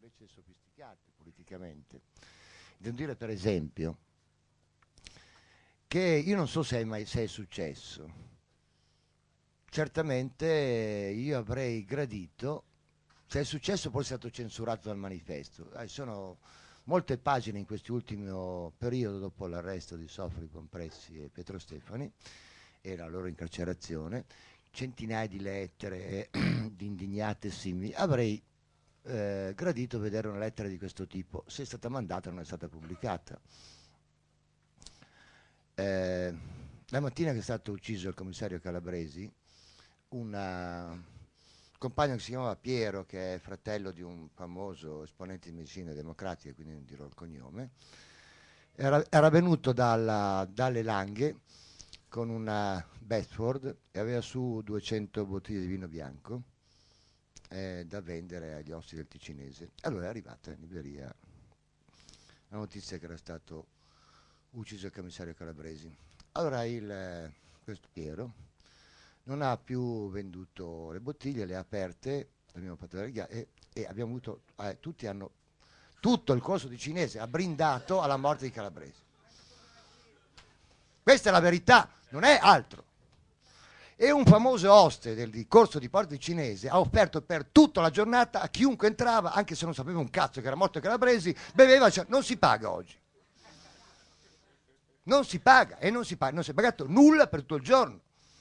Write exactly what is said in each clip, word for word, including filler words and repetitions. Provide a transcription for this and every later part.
invece sofisticate politicamente. Devo dire per esempio che io non so se è mai se è successo. Certamente io avrei gradito, se è successo poi è stato censurato dal manifesto. Eh, sono molte pagine in quest'ultimo periodo, dopo l'arresto di Sofri Compressi e Pietro Stefani e la loro incarcerazione, centinaia di lettere di indignate simili. Avrei eh, gradito vedere una lettera di questo tipo. Se è stata mandata non è stata pubblicata. Eh, la mattina che è stato ucciso il commissario Calabresi, un compagno che si chiamava Piero, che è fratello di un famoso esponente di medicina democratica, quindi non dirò il cognome, era, era venuto dalla, dalle Langhe con una Bedford e aveva su duecento bottiglie di vino bianco eh, da vendere agli osti del ticinese. Allora è arrivata in libreria la notizia che era stato ucciso il commissario Calabresi. Allora il, eh, questo Piero non ha più venduto le bottiglie, le ha aperte, abbiamo fatto la riga, e, e abbiamo avuto, eh, tutti hanno, tutto il corso di cinese ha brindato alla morte di Calabresi. Questa è la verità, non è altro. E un famoso oste del corso di Porto di Cinese ha offerto per tutta la giornata a chiunque entrava, anche se non sapeva un cazzo che era morto Calabresi, beveva, cioè, non si paga oggi. Non si paga e non si paga, non si è pagato nulla per tutto il giorno.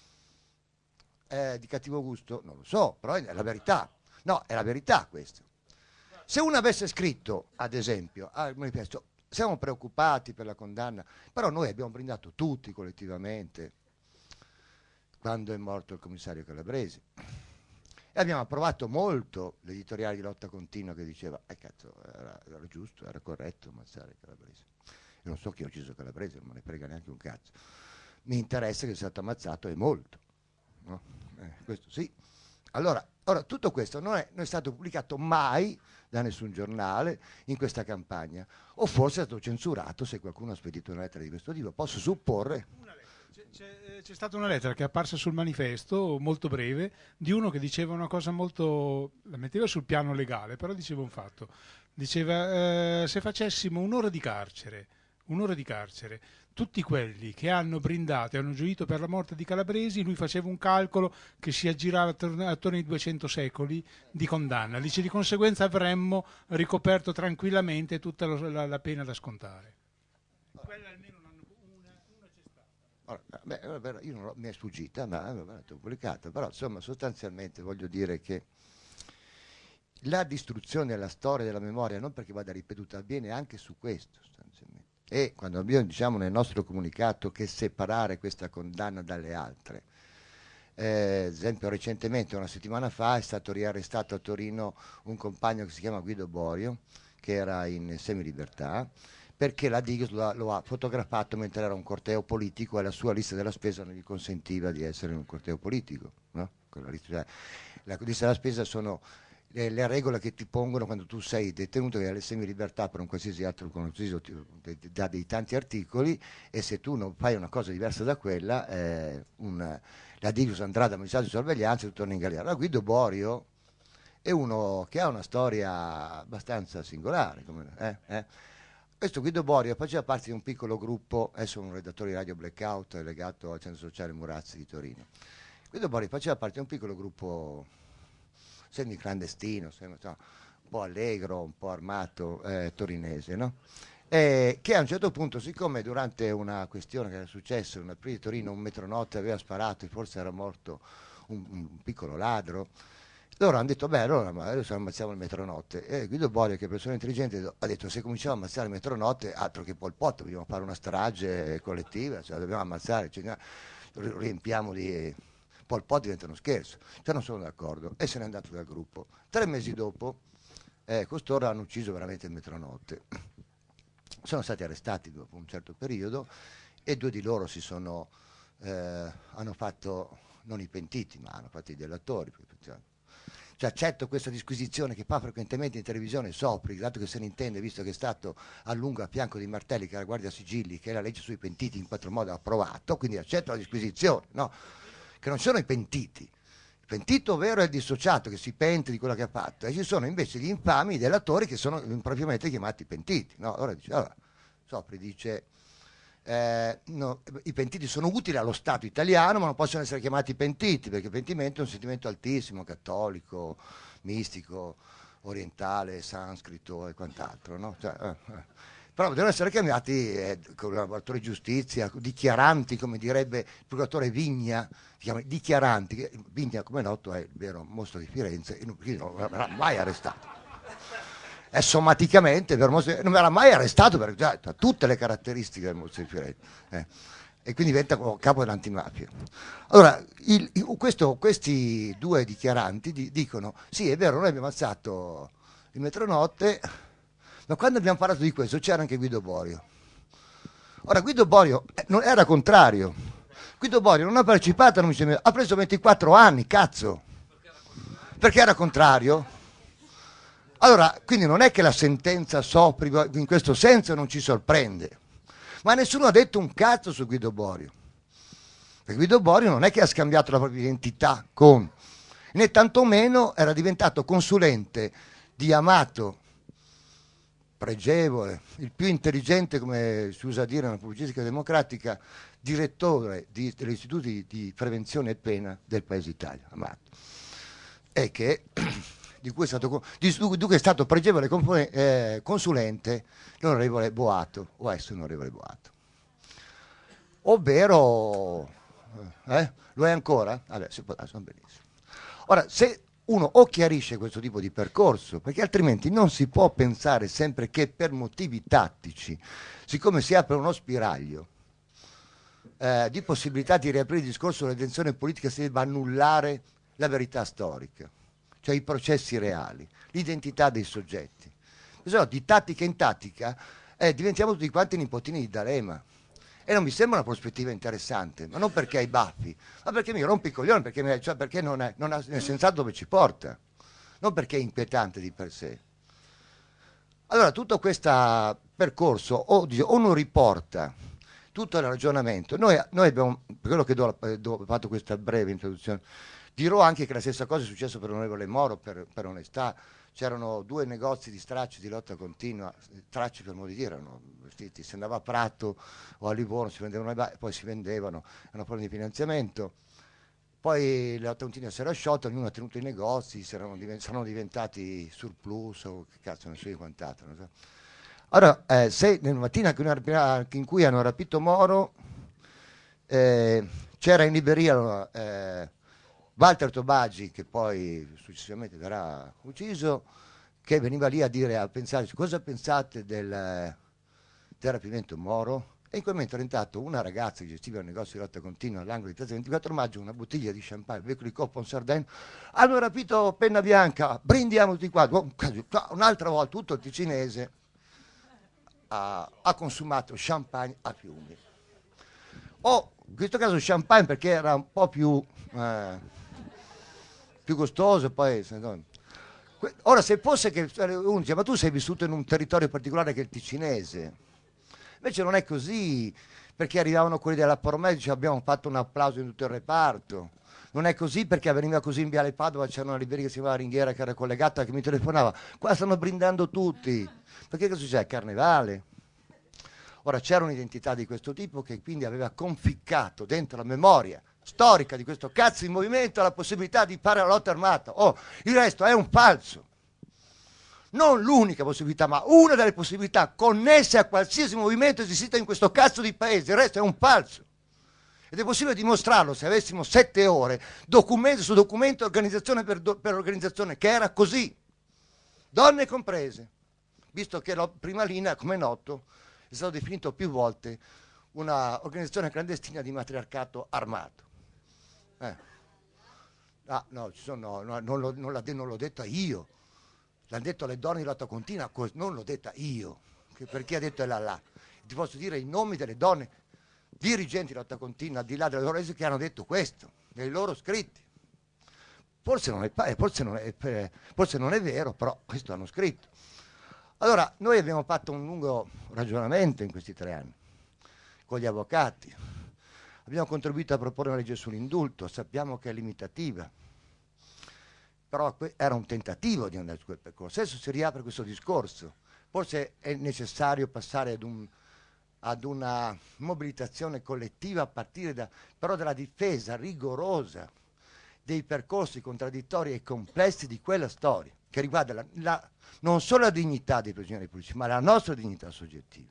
Eh, di cattivo gusto? Non lo so, però è la verità. No, è la verità questo. Se uno avesse scritto, ad esempio, al manifesto, siamo preoccupati per la condanna, però noi abbiamo brindato tutti collettivamente quando è morto il commissario Calabresi. E abbiamo approvato molto l'editoriale di Lotta Continua che diceva, eh cazzo, era, era giusto, era corretto ammazzare Calabresi. Io non so chi ha ucciso Calabresi, non me ne frega neanche un cazzo. Mi interessa che sia stato ammazzato e molto. No? Eh, questo sì. Allora, ora, tutto questo non è, non è stato pubblicato mai da nessun giornale in questa campagna, o forse è stato censurato se qualcuno ha spedito una lettera di questo tipo. Posso supporre. C'è, c'è, c'è stata una lettera che è apparsa sul manifesto, molto breve, di uno che diceva una cosa molto, la metteva sul piano legale, però diceva un fatto. Diceva, eh, se facessimo un'ora di carcere, un'ora di carcere, tutti quelli che hanno brindato e hanno gioito per la morte di Calabresi, lui faceva un calcolo che si aggirava attorno, attorno ai duecento secoli di condanna. Dice, di conseguenza avremmo ricoperto tranquillamente tutta la, la, la pena da scontare. Quella almeno una, una, una c'è stata. Allora, beh, io non l'ho, mi è sfuggita, ma è pubblicata, però insomma sostanzialmente voglio dire che la distruzione della storia della memoria, non perché vada ripetuta, avviene anche su questo sostanzialmente. E quando abbiamo, diciamo, nel nostro comunicato che separare questa condanna dalle altre, eh, ad esempio recentemente, una settimana fa, è stato riarrestato a Torino un compagno che si chiama Guido Borio, che era in semilibertà, perché la Digos lo ha, lo ha fotografato mentre era un corteo politico e la sua lista della spesa non gli consentiva di essere in un corteo politico. No? La lista, la lista della spesa sono le, le regole che ti pongono quando tu sei detenuto che hai le semilibertà per un qualsiasi altro, da dei tanti articoli, e se tu non fai una cosa diversa da quella, eh, un, la Digos andrà da amministrato di sorveglianza e tu torni in galera. Allora, Guido Borio è uno che ha una storia abbastanza singolare. Come, eh, eh. Questo Guido Borio faceva parte di un piccolo gruppo, adesso è un redattore di Radio Blackout legato al centro sociale Murazzi di Torino. Guido Borio faceva parte di un piccolo gruppo semi-clandestino, semi, un po' allegro, un po' armato, eh, torinese, no? E che a un certo punto, siccome durante una questione che era successa in una prima di Torino un metronotte aveva sparato e forse era morto un, un piccolo ladro, loro hanno detto, beh, allora adesso ammazziamo il metronotte. E Guido Borio, che è persona intelligente, ha detto, se cominciamo a ammazzare il metronotte, altro che Pol Pot, dobbiamo fare una strage collettiva, cioè dobbiamo ammazzare, cioè, riempiamo di... Pol Pot diventa uno scherzo. Cioè non sono d'accordo. E se n'è andato dal gruppo. Tre mesi dopo, eh, costoro hanno ucciso veramente il metronotte. Sono stati arrestati dopo un certo periodo e due di loro si sono, eh, hanno fatto, non i pentiti, ma hanno fatto i delatori. Cioè, accetto questa disquisizione che fa frequentemente in televisione Sopri, dato che se ne intende, visto che è stato a lungo a fianco di Martelli, che è la Guardia Sigilli, che è la legge sui pentiti in quattro modi approvato, quindi accetto la disquisizione, no? Che non sono i pentiti. I pentito vero è il dissociato che si pente di quello che ha fatto, e ci sono invece gli infami delatori che sono impropriamente chiamati pentiti, no? Allora dice, allora, Sopri dice, eh, no, i pentiti sono utili allo Stato italiano, ma non possono essere chiamati pentiti, perché il pentimento è un sentimento altissimo, cattolico, mistico, orientale, sanscrito e quant'altro, no? Cioè, eh, eh. Però devono essere chiamati eh, collaboratori di giustizia, dichiaranti, come direbbe il procuratore Vigna, dichiaranti, che Vigna, come è noto, è il vero mostro di Firenze, e non, non verrà mai arrestato. È sommaticamente, per mostro, non verrà mai arrestato perché già ha tutte le caratteristiche del mostro di Firenze. Eh. E quindi diventa capo dell'antimafia. Allora, il, il, questo, questi due dichiaranti di, dicono, sì è vero, noi abbiamo alzato il metronotte, ma quando abbiamo parlato di questo c'era anche Guido Borio. Ora Guido Borio eh, non era contrario, Guido Borio non ha partecipato, non mi sembra, ha preso ventiquattro anni, cazzo, perché era contrario. Allora, quindi non è che la sentenza Sopri in questo senso non ci sorprende, ma nessuno ha detto un cazzo su Guido Borio, perché Guido Borio non è che ha scambiato la propria identità con, né tantomeno era diventato consulente di Amato, pregevole, il più intelligente, come si usa dire nella pubblicistica democratica, direttore di, degli istituti di prevenzione e pena del Paese Italia, Amato, e che di cui è stato, di, di cui è stato pregevole eh, consulente l'onorevole Boato, o ex onorevole Boato, ovvero eh, lo è ancora? Adesso va benissimo. Ora, se uno o chiarisce questo tipo di percorso, perché altrimenti non si può pensare sempre che per motivi tattici, siccome si apre uno spiraglio eh, di possibilità di riaprire il discorso della tensione politica, si debba annullare la verità storica, cioè i processi reali, l'identità dei soggetti. Però di tattica in tattica eh, diventiamo tutti quanti nipotini di D'Alema. E non mi sembra una prospettiva interessante, ma non perché hai baffi, ma perché mi rompi i coglioni, perché, mi, cioè perché non, è, non ha nel sensato dove ci porta, non perché è inquietante di per sé. Allora tutto questo percorso o, o non riporta tutto il ragionamento. Noi, noi abbiamo, per quello che do, do, ho fatto questa breve introduzione, dirò anche che la stessa cosa è successo per l'onorevole Moro, per, per onestà. C'erano due negozi di stracci di lotta continua, stracci per modo di dire, erano vestiti, si andava a Prato o a Livorno, si vendevano, poi si vendevano, erano forme di finanziamento, poi la lotta continua si era sciolta, ognuno ha tenuto i negozi, saranno diventati surplus o che cazzo, non so di quant'altro. Non so. Allora, eh, se nella mattina in cui hanno rapito Moro, eh, c'era in libreria eh, Walter Tobagi, che poi successivamente verrà ucciso, che veniva lì a dire, a pensare cosa pensate del, del rapimento Moro, e in quel momento è entrato una ragazza che gestiva il negozio di lotta continua all'angolo di piazza ventiquattro maggio, una bottiglia di champagne, becco di coppa, un sardegno, hanno rapito Penna Bianca, brindiamo tutti qua. Un'altra volta tutto il ticinese ha, ha consumato champagne a fiumi. O in questo caso champagne perché era un po' più... Eh, più costoso, poi ora se fosse che uno dice ma tu sei vissuto in un territorio particolare che è il ticinese, invece non è così, perché arrivavano quelli della Pormè e dicevano abbiamo fatto un applauso in tutto il reparto, non è così perché veniva così in Viale Padova, c'era una libreria che si chiamava Ringhiera che era collegata, che mi telefonava, qua stanno brindando tutti, perché cosa c'è? Carnevale. Ora c'era un'identità di questo tipo che quindi aveva conficcato dentro la memoria storica di questo cazzo di movimento la possibilità di fare la lotta armata. Oh, il resto è un falso. Non l'unica possibilità, ma una delle possibilità connesse a qualsiasi movimento esistito in questo cazzo di paese. Il resto è un falso. Ed è possibile dimostrarlo se avessimo sette ore, documento su documento, organizzazione per, do, per organizzazione, che era così. Donne comprese. Visto che la prima linea, come è noto, è stato definito più volte una organizzazione clandestina di matriarcato armato. Eh. Ah, no, ci sono, no, non, lo, non, non l'ho detta io, l'hanno detto le donne di lotta continua, non l'ho detta io, che per chi ha detto è là là. Ti posso dire i nomi delle donne dirigenti di lotta continua, al di là delle loro rese, che hanno detto questo, nei loro scritti. Forse non è, forse non è, forse non è vero, però questo hanno scritto. Allora, noi abbiamo fatto un lungo ragionamento in questi tre anni, con gli avvocati. Abbiamo contribuito a proporre una legge sull'indulto, sappiamo che è limitativa, però era un tentativo di andare su quel percorso. Adesso si riapre questo discorso, forse è necessario passare ad, un, ad una mobilitazione collettiva a partire da, però dalla difesa rigorosa dei percorsi contraddittori e complessi di quella storia, che riguarda la, la, non solo la dignità dei prigionieri politici, ma la nostra dignità soggettiva.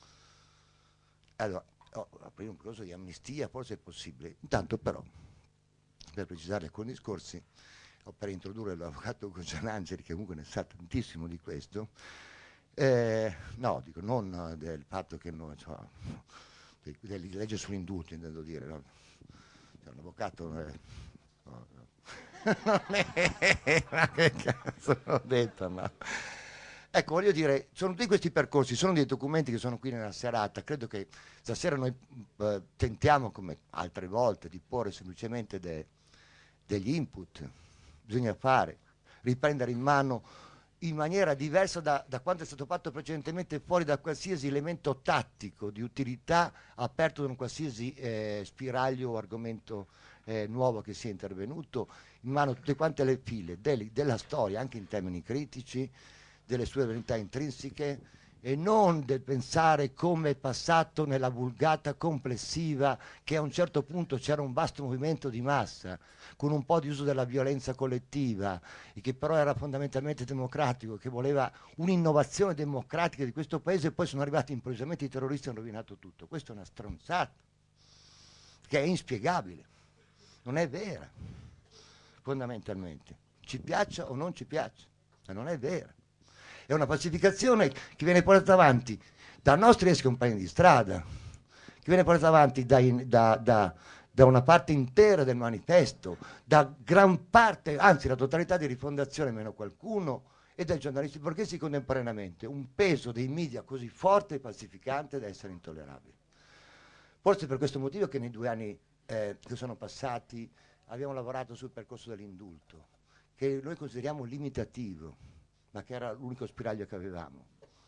Allora, oh, aprire un corso di amnistia forse è possibile, intanto però, per precisare alcuni discorsi, o per introdurre l'avvocato Ugo Gianangeli, che comunque ne sa tantissimo di questo, eh, no, dico, non del fatto che noi, cioè, della legge sull'indulto, intendo dire, no? Cioè, un avvocato... Eh, no, no. Non è, ma che cazzo ho detto, no? Ecco, voglio dire, sono tutti questi percorsi, sono dei documenti che sono qui nella serata, credo che stasera noi eh, tentiamo, come altre volte, di porre semplicemente de, degli input, bisogna fare, riprendere in mano in maniera diversa da, da quanto è stato fatto precedentemente, fuori da qualsiasi elemento tattico di utilità, aperto da un qualsiasi eh, spiraglio o argomento eh, nuovo che sia intervenuto, in mano tutte quante le file delle, della storia, anche in termini critici, delle sue verità intrinseche, e non del pensare come è passato nella vulgata complessiva, che a un certo punto c'era un vasto movimento di massa con un po' di uso della violenza collettiva e che però era fondamentalmente democratico, che voleva un'innovazione democratica di questo paese, e poi sono arrivati improvvisamente i terroristi e hanno rovinato tutto. Questa è una stronzata che è inspiegabile, non è vera, fondamentalmente, ci piaccia o non ci piaccia, ma non è vera. È una pacificazione che viene portata avanti da nostri ex compagni di strada, che viene portata avanti da, da, da, da una parte intera del manifesto, da gran parte, anzi la totalità di Rifondazione, meno qualcuno, e dai giornalisti borghesi contemporaneamente. Un peso dei media così forte e pacificante da essere intollerabile. Forse per questo motivo che nei due anni eh, che sono passati abbiamo lavorato sul percorso dell'indulto, che noi consideriamo limitativo, ma che era l'unico spiraglio che avevamo.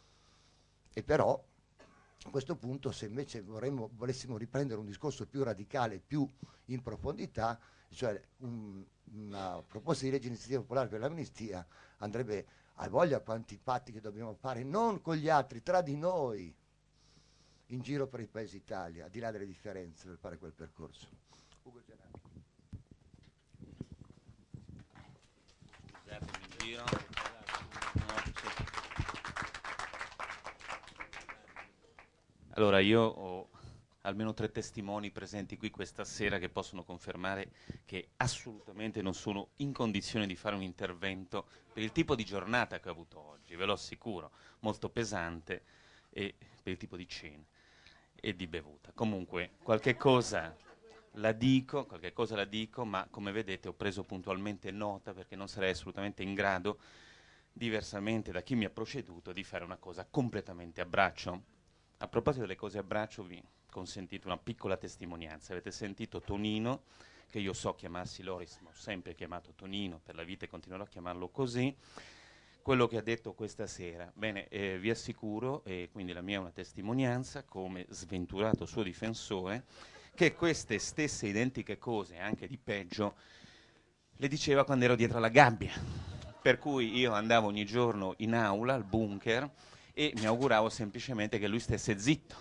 E però a questo punto, se invece vorremmo, volessimo riprendere un discorso più radicale, più in profondità, cioè un, una proposta di legge iniziativa popolare per l'amnistia, andrebbe a voglia quanti patti che dobbiamo fare, non con gli altri, tra di noi, in giro per il paese Italia, al di là delle differenze, per fare quel percorso. Ugo Gianangeli. Scusatemi in giro. Allora, io ho almeno tre testimoni presenti qui questa sera che possono confermare che assolutamente non sono in condizione di fare un intervento per il tipo di giornata che ho avuto oggi, ve lo assicuro, molto pesante, e per il tipo di cena e di bevuta. Comunque, qualche cosa la dico, qualche cosa la dico, ma come vedete ho preso puntualmente nota perché non sarei assolutamente in grado, diversamente da chi mi ha preceduto, di fare una cosa completamente a braccio. A proposito delle cose a braccio, vi consentite una piccola testimonianza. Avete sentito Tonino, che io so chiamarsi Loris, ma ho sempre chiamato Tonino per la vita e continuerò a chiamarlo così, quello che ha detto questa sera. Bene, eh, vi assicuro, e quindi la mia è una testimonianza, come sventurato suo difensore, che queste stesse identiche cose, anche di peggio, le diceva quando ero dietro alla gabbia. Per cui io andavo ogni giorno in aula, al bunker, e mi auguravo semplicemente che lui stesse zitto.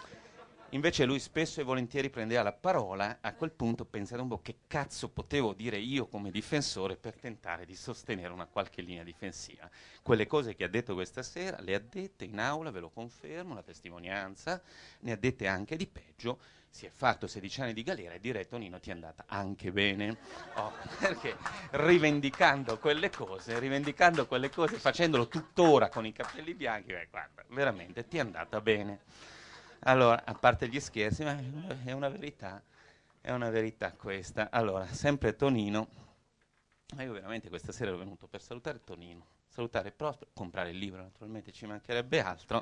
Invece lui spesso e volentieri prendeva la parola. A quel punto pensate un po' che cazzo potevo dire io come difensore per tentare di sostenere una qualche linea difensiva. Quelle cose che ha detto questa sera le ha dette in aula, ve lo confermo, la testimonianza, ne ha dette anche di peggio. Si è fatto sedici anni di galera e direi Tonino ti è andata anche bene, oh, perché rivendicando quelle cose, rivendicando quelle cose, facendolo tuttora con i capelli bianchi, beh, guarda, veramente ti è andata bene. Allora, a parte gli scherzi, ma è una verità, è una verità questa. Allora, sempre Tonino, ma io veramente questa sera ero venuto per salutare Tonino, salutare Prospero, comprare il libro, naturalmente ci mancherebbe altro,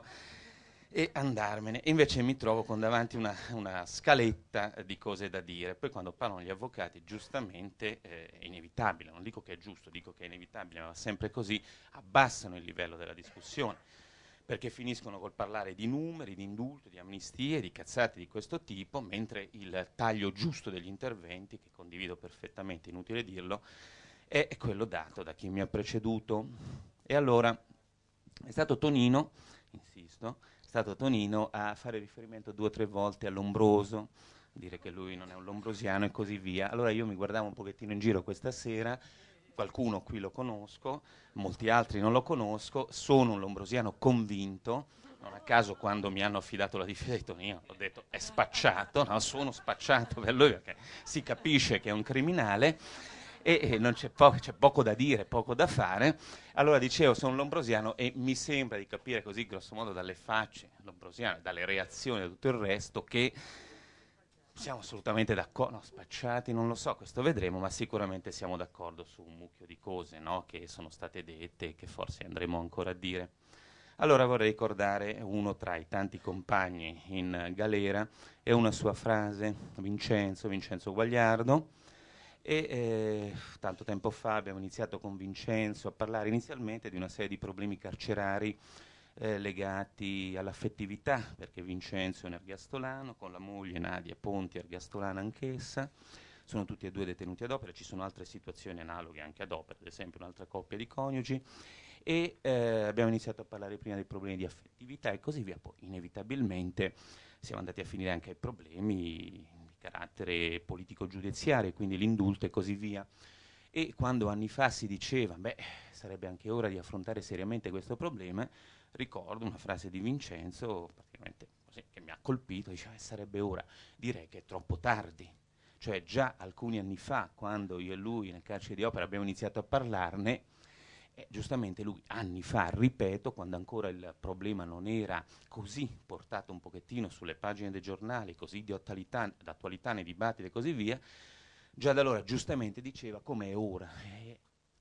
e andarmene. Invece mi trovo con davanti una, una scaletta di cose da dire. Poi quando parlano gli avvocati, giustamente, eh, è inevitabile, non dico che è giusto, dico che è inevitabile, ma sempre così, abbassano il livello della discussione, perché finiscono col parlare di numeri, di indulto, di amnistie, di cazzate di questo tipo, mentre il taglio giusto degli interventi, che condivido perfettamente, inutile dirlo, è quello dato da chi mi ha preceduto. E allora è stato Tonino, insisto, è stato Tonino a fare riferimento due o tre volte all'Ombroso, dire che lui non è un lombrosiano e così via. Allora io mi guardavo un pochettino in giro questa sera, qualcuno qui lo conosco, molti altri non lo conosco, sono un lombrosiano convinto, non a caso quando mi hanno affidato la difesa di Tonino ho detto è spacciato, no, sono spacciato per lui perché si capisce che è un criminale e, e non c'è, po- c'è poco da dire, poco da fare. Allora dicevo sono lombrosiano e mi sembra di capire così grosso modo dalle facce lombrosiane, dalle reazioni e da tutto il resto che siamo assolutamente d'accordo, no, spacciati non lo so, questo vedremo, ma sicuramente siamo d'accordo su un mucchio di cose, no, che sono state dette e che forse andremo ancora a dire. Allora vorrei ricordare uno tra i tanti compagni in galera e una sua frase, Vincenzo, Vincenzo Guagliardo, e eh, tanto tempo fa abbiamo iniziato con Vincenzo a parlare inizialmente di una serie di problemi carcerari eh, legati all'affettività, perché Vincenzo è un ergastolano, con la moglie Nadia Ponti, ergastolana anch'essa, sono tutti e due detenuti ad opera, ci sono altre situazioni analoghe anche ad opera, ad esempio un'altra coppia di coniugi, e eh, abbiamo iniziato a parlare prima dei problemi di affettività e così via, poi inevitabilmente siamo andati a finire anche ai problemi di carattere politico-giudiziario, quindi l'indulto e così via. E quando anni fa si diceva, beh, sarebbe anche ora di affrontare seriamente questo problema, ricordo una frase di Vincenzo, praticamente così, che mi ha colpito, diceva, eh, sarebbe ora, direi che è troppo tardi. Cioè già alcuni anni fa, quando io e lui nel carcere di Opera abbiamo iniziato a parlarne, eh, giustamente lui anni fa, ripeto, quando ancora il problema non era così portato un pochettino sulle pagine dei giornali, così di attualità, d'attualità nei dibattiti e così via, già da allora giustamente diceva come è ora. Eh,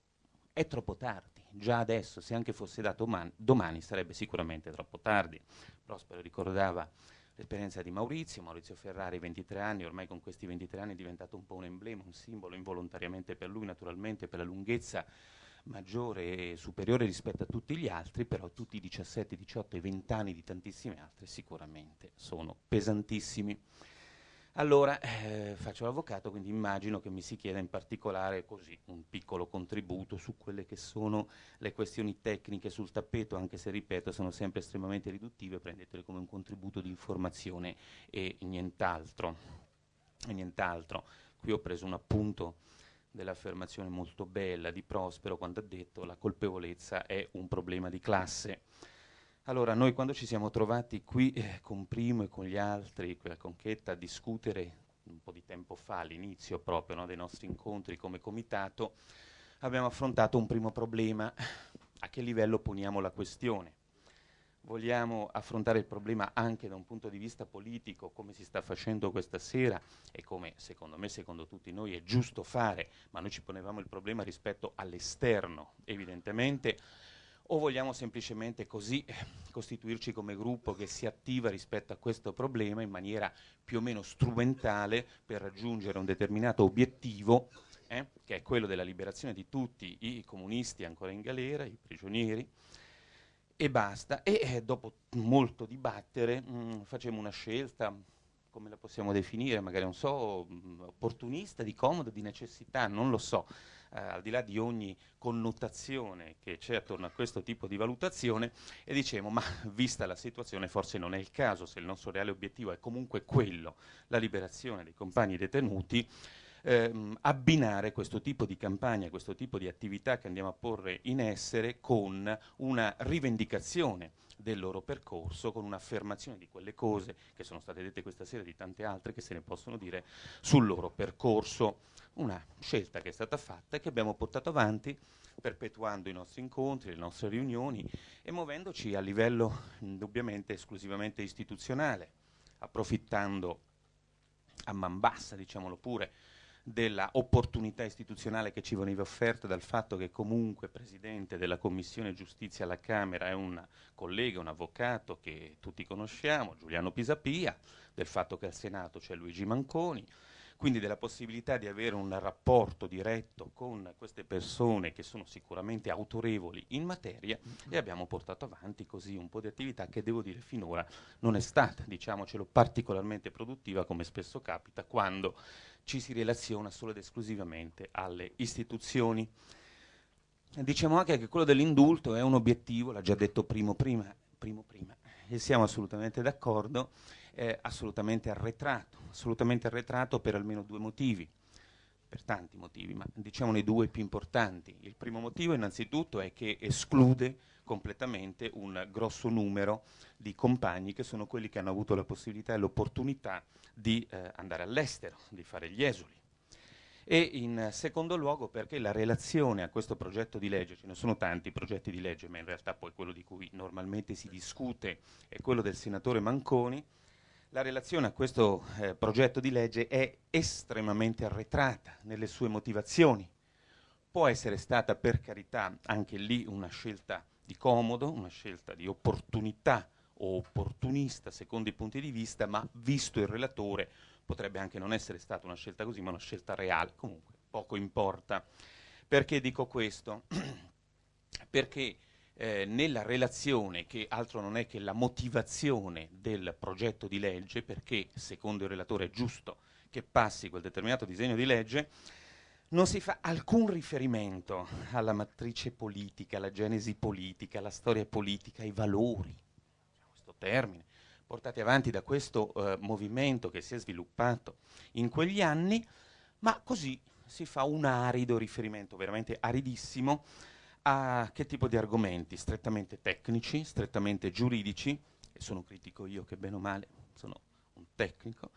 è troppo tardi, già adesso, se anche fosse dato domani, domani sarebbe sicuramente troppo tardi. Prospero ricordava l'esperienza di Maurizio, Maurizio Ferrari, ventitré anni, ormai con questi ventitré anni è diventato un po' un emblema, un simbolo involontariamente per lui, naturalmente per la lunghezza maggiore e superiore rispetto a tutti gli altri, però tutti i diciassette, diciotto e venti anni di tantissimi altri sicuramente sono pesantissimi. Allora, eh, faccio l'avvocato, quindi immagino che mi si chieda in particolare così un piccolo contributo su quelle che sono le questioni tecniche sul tappeto, anche se, ripeto, sono sempre estremamente riduttive, prendetele come un contributo di informazione e nient'altro. E nient'altro. Qui ho preso un appunto dell'affermazione molto bella di Prospero quando ha detto la colpevolezza è un problema di classe. Allora, noi quando ci siamo trovati qui eh, con Primo e con gli altri, qui a Conchetta, a discutere un po' di tempo fa, all'inizio proprio no, dei nostri incontri come comitato, abbiamo affrontato un primo problema. A che livello poniamo la questione? Vogliamo affrontare il problema anche da un punto di vista politico, come si sta facendo questa sera e come secondo me, secondo tutti noi, è giusto fare, ma noi ci ponevamo il problema rispetto all'esterno, evidentemente, o vogliamo semplicemente così costituirci come gruppo che si attiva rispetto a questo problema in maniera più o meno strumentale per raggiungere un determinato obiettivo, eh, che è quello della liberazione di tutti i comunisti ancora in galera, i prigionieri, e basta. E eh, dopo molto dibattere mh, facciamo una scelta, come la possiamo definire, magari non so, mh, opportunista, di comodo, di necessità, non lo so. Uh, al di là di ogni connotazione che c'è attorno a questo tipo di valutazione, e diciamo, ma vista la situazione forse non è il caso, se il nostro reale obiettivo è comunque quello, la liberazione dei compagni detenuti, ehm, abbinare questo tipo di campagna, questo tipo di attività che andiamo a porre in essere con una rivendicazione del loro percorso, con un'affermazione di quelle cose che sono state dette questa sera e di tante altre che se ne possono dire sul loro percorso. Una scelta che è stata fatta e che abbiamo portato avanti perpetuando i nostri incontri, le nostre riunioni e muovendoci a livello indubbiamente esclusivamente istituzionale, approfittando a man bassa, diciamolo pure, della opportunità istituzionale che ci veniva offerta dal fatto che comunque Presidente della Commissione Giustizia alla Camera è un collega, un avvocato che tutti conosciamo, Giuliano Pisapia, del fatto che al Senato c'è Luigi Manconi, quindi della possibilità di avere un rapporto diretto con queste persone che sono sicuramente autorevoli in materia, e abbiamo portato avanti così un po' di attività che devo dire finora non è stata, diciamocelo, particolarmente produttiva, come spesso capita quando ci si relaziona solo ed esclusivamente alle istituzioni. Diciamo anche che quello dell'indulto è un obiettivo, l'ha già detto primo prima, primo prima, e siamo assolutamente d'accordo, è assolutamente arretrato, assolutamente arretrato per almeno due motivi, per tanti motivi, ma diciamone due più importanti. Il primo motivo innanzitutto è che esclude completamente un grosso numero di compagni che sono quelli che hanno avuto la possibilità e l'opportunità di eh, andare all'estero, di fare gli esuli. E in secondo luogo perché la relazione a questo progetto di legge, ce ne sono tanti progetti di legge, ma in realtà poi quello di cui normalmente si discute è quello del senatore Manconi, la relazione a questo eh, progetto di legge è estremamente arretrata nelle sue motivazioni. Può essere stata per carità anche lì una scelta di comodo, una scelta di opportunità o opportunista secondo i punti di vista, ma visto il relatore potrebbe anche non essere stata una scelta così, ma una scelta reale. Comunque, poco importa. Perché dico questo? Perché eh, nella relazione, che altro non è che la motivazione del progetto di legge, perché secondo il relatore è giusto che passi quel determinato disegno di legge, non si fa alcun riferimento alla matrice politica, alla genesi politica, alla storia politica, ai valori, questo termine, portati avanti da questo eh, movimento che si è sviluppato in quegli anni, ma così si fa un arido riferimento, veramente aridissimo, a che tipo di argomenti? Strettamente tecnici, strettamente giuridici, e sono critico io che bene o male sono un tecnico,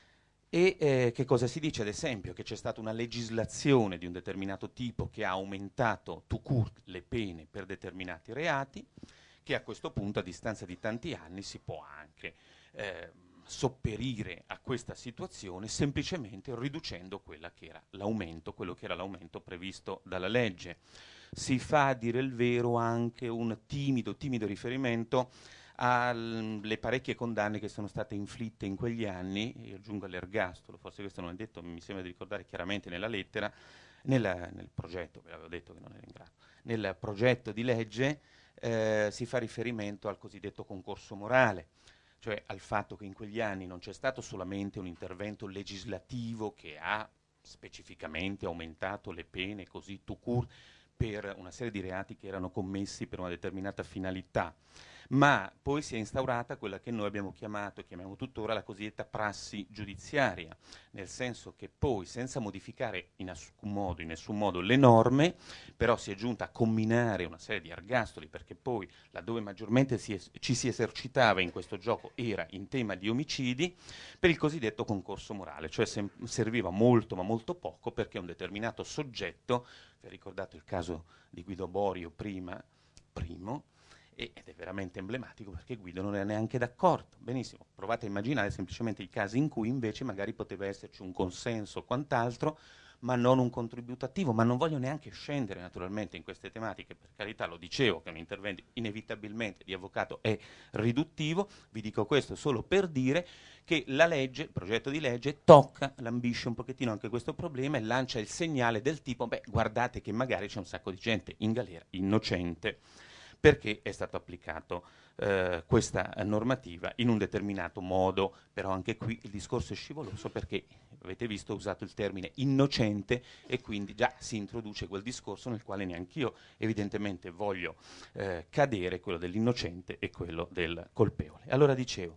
e eh, che cosa si dice? Ad esempio che c'è stata una legislazione di un determinato tipo che ha aumentato tout court le pene per determinati reati, che a questo punto, a distanza di tanti anni, si può anche eh, sopperire a questa situazione semplicemente riducendo quella che era l'aumento, quello che era l'aumento previsto dalla legge. Si fa, a dire il vero, anche un timido, timido riferimento alle parecchie condanne che sono state inflitte in quegli anni, io aggiungo all'ergastolo, forse questo non è detto, mi sembra di ricordare chiaramente nella lettera, nella, nel progetto, ve l'avevo detto che non ero in grado, nel progetto di legge eh, si fa riferimento al cosiddetto concorso morale, cioè al fatto che in quegli anni non c'è stato solamente un intervento legislativo che ha specificamente aumentato le pene così tout court per una serie di reati che erano commessi per una determinata finalità, ma poi si è instaurata quella che noi abbiamo chiamato e chiamiamo tuttora la cosiddetta prassi giudiziaria, nel senso che poi, senza modificare in alcun modo, in nessun modo le norme, però si è giunta a comminare una serie di ergastoli, perché poi laddove maggiormente si es- ci si esercitava in questo gioco era in tema di omicidi, per il cosiddetto concorso morale, cioè sem- serviva molto ma molto poco perché un determinato soggetto, vi ho ricordato il caso di Guido Borio prima, primo, ed è veramente emblematico perché Guido non era neanche d'accordo. Benissimo, provate a immaginare semplicemente i casi in cui invece magari poteva esserci un consenso o quant'altro, ma non un contributo attivo, ma non voglio neanche scendere naturalmente in queste tematiche, per carità, lo dicevo che un intervento inevitabilmente di avvocato è riduttivo, vi dico questo solo per dire che la legge, il progetto di legge, tocca, lambisce un pochettino anche questo problema e lancia il segnale del tipo, beh, guardate che magari c'è un sacco di gente in galera innocente, perché è stato applicato eh, questa normativa in un determinato modo, però anche qui il discorso è scivoloso perché avete visto ho usato il termine innocente e quindi già si introduce quel discorso nel quale neanch'io evidentemente voglio eh, cadere, quello dell'innocente e quello del colpevole. Allora dicevo,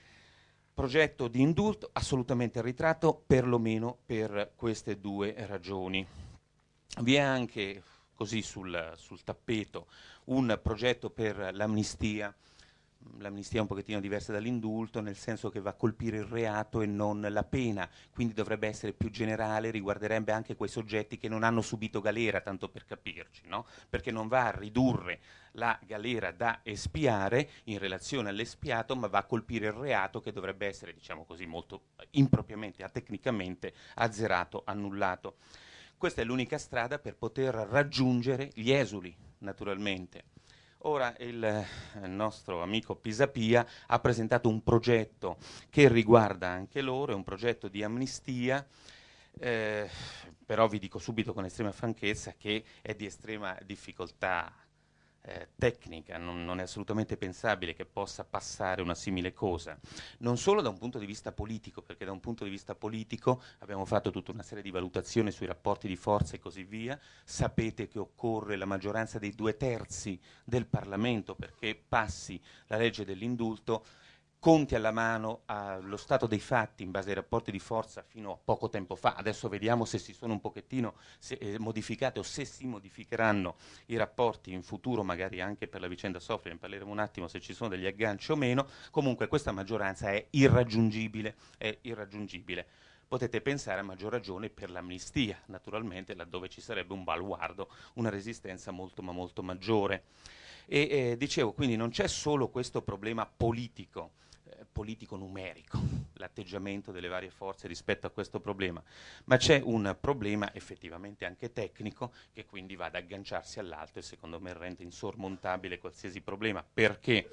progetto di indulto assolutamente ritratto perlomeno per queste due ragioni. Vi è anche così sul, sul tappeto un progetto per l'amnistia. L'amnistia è un pochettino diversa dall'indulto, nel senso che va a colpire il reato e non la pena, quindi dovrebbe essere più generale, riguarderebbe anche quei soggetti che non hanno subito galera, tanto per capirci, no? Perché non va a ridurre la galera da espiare in relazione all'espiato, ma va a colpire il reato che dovrebbe essere, diciamo così, molto impropriamente, atecnicamente azzerato, annullato. Questa è l'unica strada per poter raggiungere gli esuli, naturalmente. Ora il nostro amico Pisapia ha presentato un progetto che riguarda anche loro, è un progetto di amnistia, eh, però vi dico subito con estrema franchezza che è di estrema difficoltà eh, tecnica, non, non è assolutamente pensabile che possa passare una simile cosa, non solo da un punto di vista politico, perché da un punto di vista politico abbiamo fatto tutta una serie di valutazioni sui rapporti di forza e così via. Sapete che occorre la maggioranza dei due terzi del Parlamento perché passi la legge dell'indulto. Conti alla mano, allo stato dei fatti in base ai rapporti di forza fino a poco tempo fa, adesso vediamo se si sono un pochettino se, eh, modificate o se si modificheranno i rapporti in futuro, magari anche per la vicenda Sofri, ne parleremo un attimo se ci sono degli agganci o meno. Comunque questa maggioranza è irraggiungibile, è irraggiungibile. Potete pensare a maggior ragione per l'amnistia, naturalmente, laddove ci sarebbe un baluardo, una resistenza molto ma molto maggiore. E eh, dicevo, quindi non c'è solo questo problema politico, eh, politico numerico, l'atteggiamento delle varie forze rispetto a questo problema, ma c'è un problema effettivamente anche tecnico che quindi va ad agganciarsi all'altro e secondo me rende insormontabile qualsiasi problema. Perché?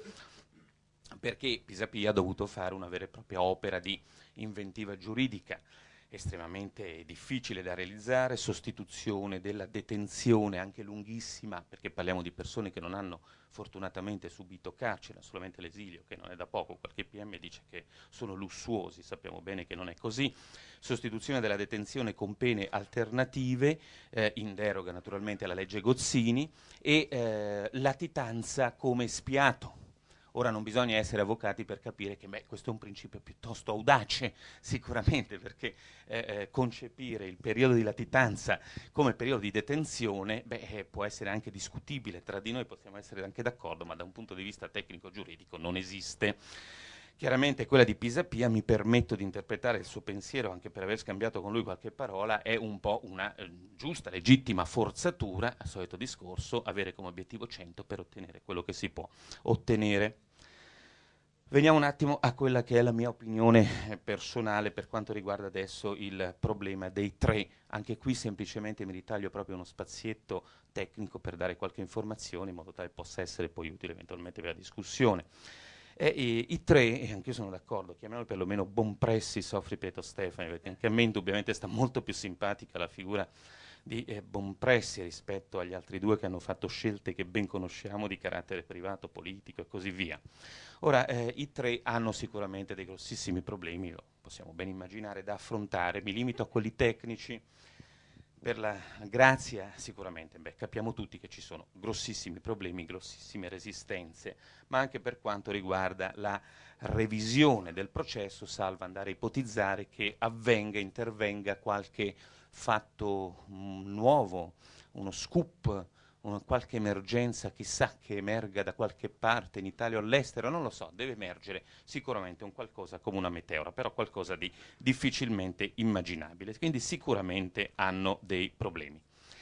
Perché Pisapia ha dovuto fare una vera e propria opera di inventiva giuridica, estremamente difficile da realizzare, sostituzione della detenzione anche lunghissima, perché parliamo di persone che non hanno fortunatamente subito carcere, solamente l'esilio, che non è da poco, qualche P M dice che sono lussuosi, sappiamo bene che non è così, sostituzione della detenzione con pene alternative, eh, in deroga naturalmente alla legge Gozzini, e eh, latitanza come spiato. Ora non bisogna essere avvocati per capire che beh, questo è un principio piuttosto audace, sicuramente, perché eh, eh, concepire il periodo di latitanza come periodo di detenzione beh, eh, può essere anche discutibile, tra di noi possiamo essere anche d'accordo, ma da un punto di vista tecnico-giuridico non esiste. Chiaramente quella di Pisapia, mi permetto di interpretare il suo pensiero anche per aver scambiato con lui qualche parola, è un po' una eh, giusta, legittima forzatura, al solito discorso, avere come obiettivo cento per ottenere quello che si può ottenere. Veniamo un attimo a quella che è la mia opinione personale per quanto riguarda adesso il problema dei tre. Anche qui semplicemente mi ritaglio proprio uno spazietto tecnico per dare qualche informazione in modo tale possa essere poi utile eventualmente per la discussione. E, e, I tre, e anche io sono d'accordo, chiamiamolo perlomeno Bompressi, Sofri, Pietro Stefani, perché anche a me indubbiamente sta molto più simpatica la figura di eh, Bompressi rispetto agli altri due che hanno fatto scelte che ben conosciamo di carattere privato, politico e così via. Ora, eh, i tre hanno sicuramente dei grossissimi problemi, lo possiamo ben immaginare, da affrontare. Mi limito a quelli tecnici. Per la grazia, sicuramente, beh, capiamo tutti che ci sono grossissimi problemi, grossissime resistenze, ma anche per quanto riguarda la revisione del processo, salvo andare a ipotizzare che avvenga, intervenga qualche fatto mh, nuovo, uno scoop, una qualche emergenza, chissà che emerga da qualche parte in Italia o all'estero, non lo so, deve emergere sicuramente un qualcosa come una meteora, però qualcosa di difficilmente immaginabile, quindi sicuramente hanno dei problemi.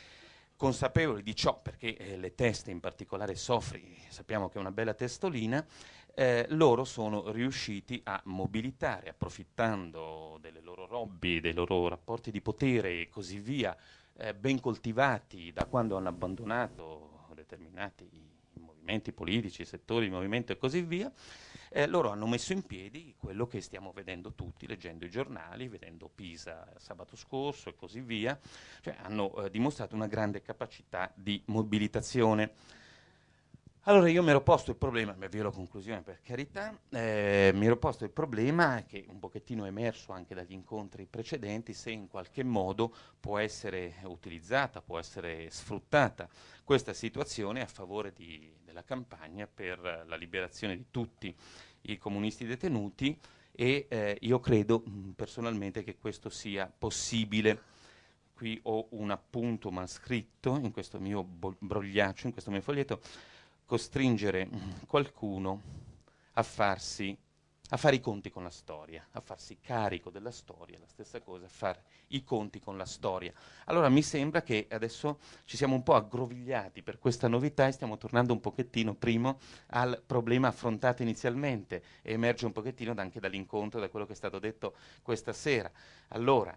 Consapevoli di ciò, perché eh, le teste, in particolare Sofri, sappiamo che è una bella testolina, eh, loro sono riusciti a mobilitare, approfittando delle loro hobby, dei loro rapporti di potere e così via, eh, ben coltivati da quando hanno abbandonato determinati movimenti politici, settori di movimento e così via, eh, loro hanno messo in piedi quello che stiamo vedendo tutti, leggendo i giornali, vedendo Pisa sabato scorso e così via, cioè hanno eh, dimostrato una grande capacità di mobilitazione. Allora io mi ero posto il problema, mi avvio alla conclusione per carità, eh, mi ero posto il problema che un pochettino è emerso anche dagli incontri precedenti, se in qualche modo può essere utilizzata, può essere sfruttata questa situazione a favore di, della campagna per la liberazione di tutti i comunisti detenuti e eh, io credo mh, personalmente che questo sia possibile. Qui ho un appunto manoscritto in questo mio bo- brogliaccio, in questo mio foglietto, costringere qualcuno a farsi a fare i conti con la storia, a farsi carico della storia, la stessa cosa, a fare i conti con la storia. Allora mi sembra che adesso ci siamo un po' aggrovigliati per questa novità e stiamo tornando un pochettino primo al problema affrontato inizialmente e emerge un pochettino anche dall'incontro, da quello che è stato detto questa sera. Allora,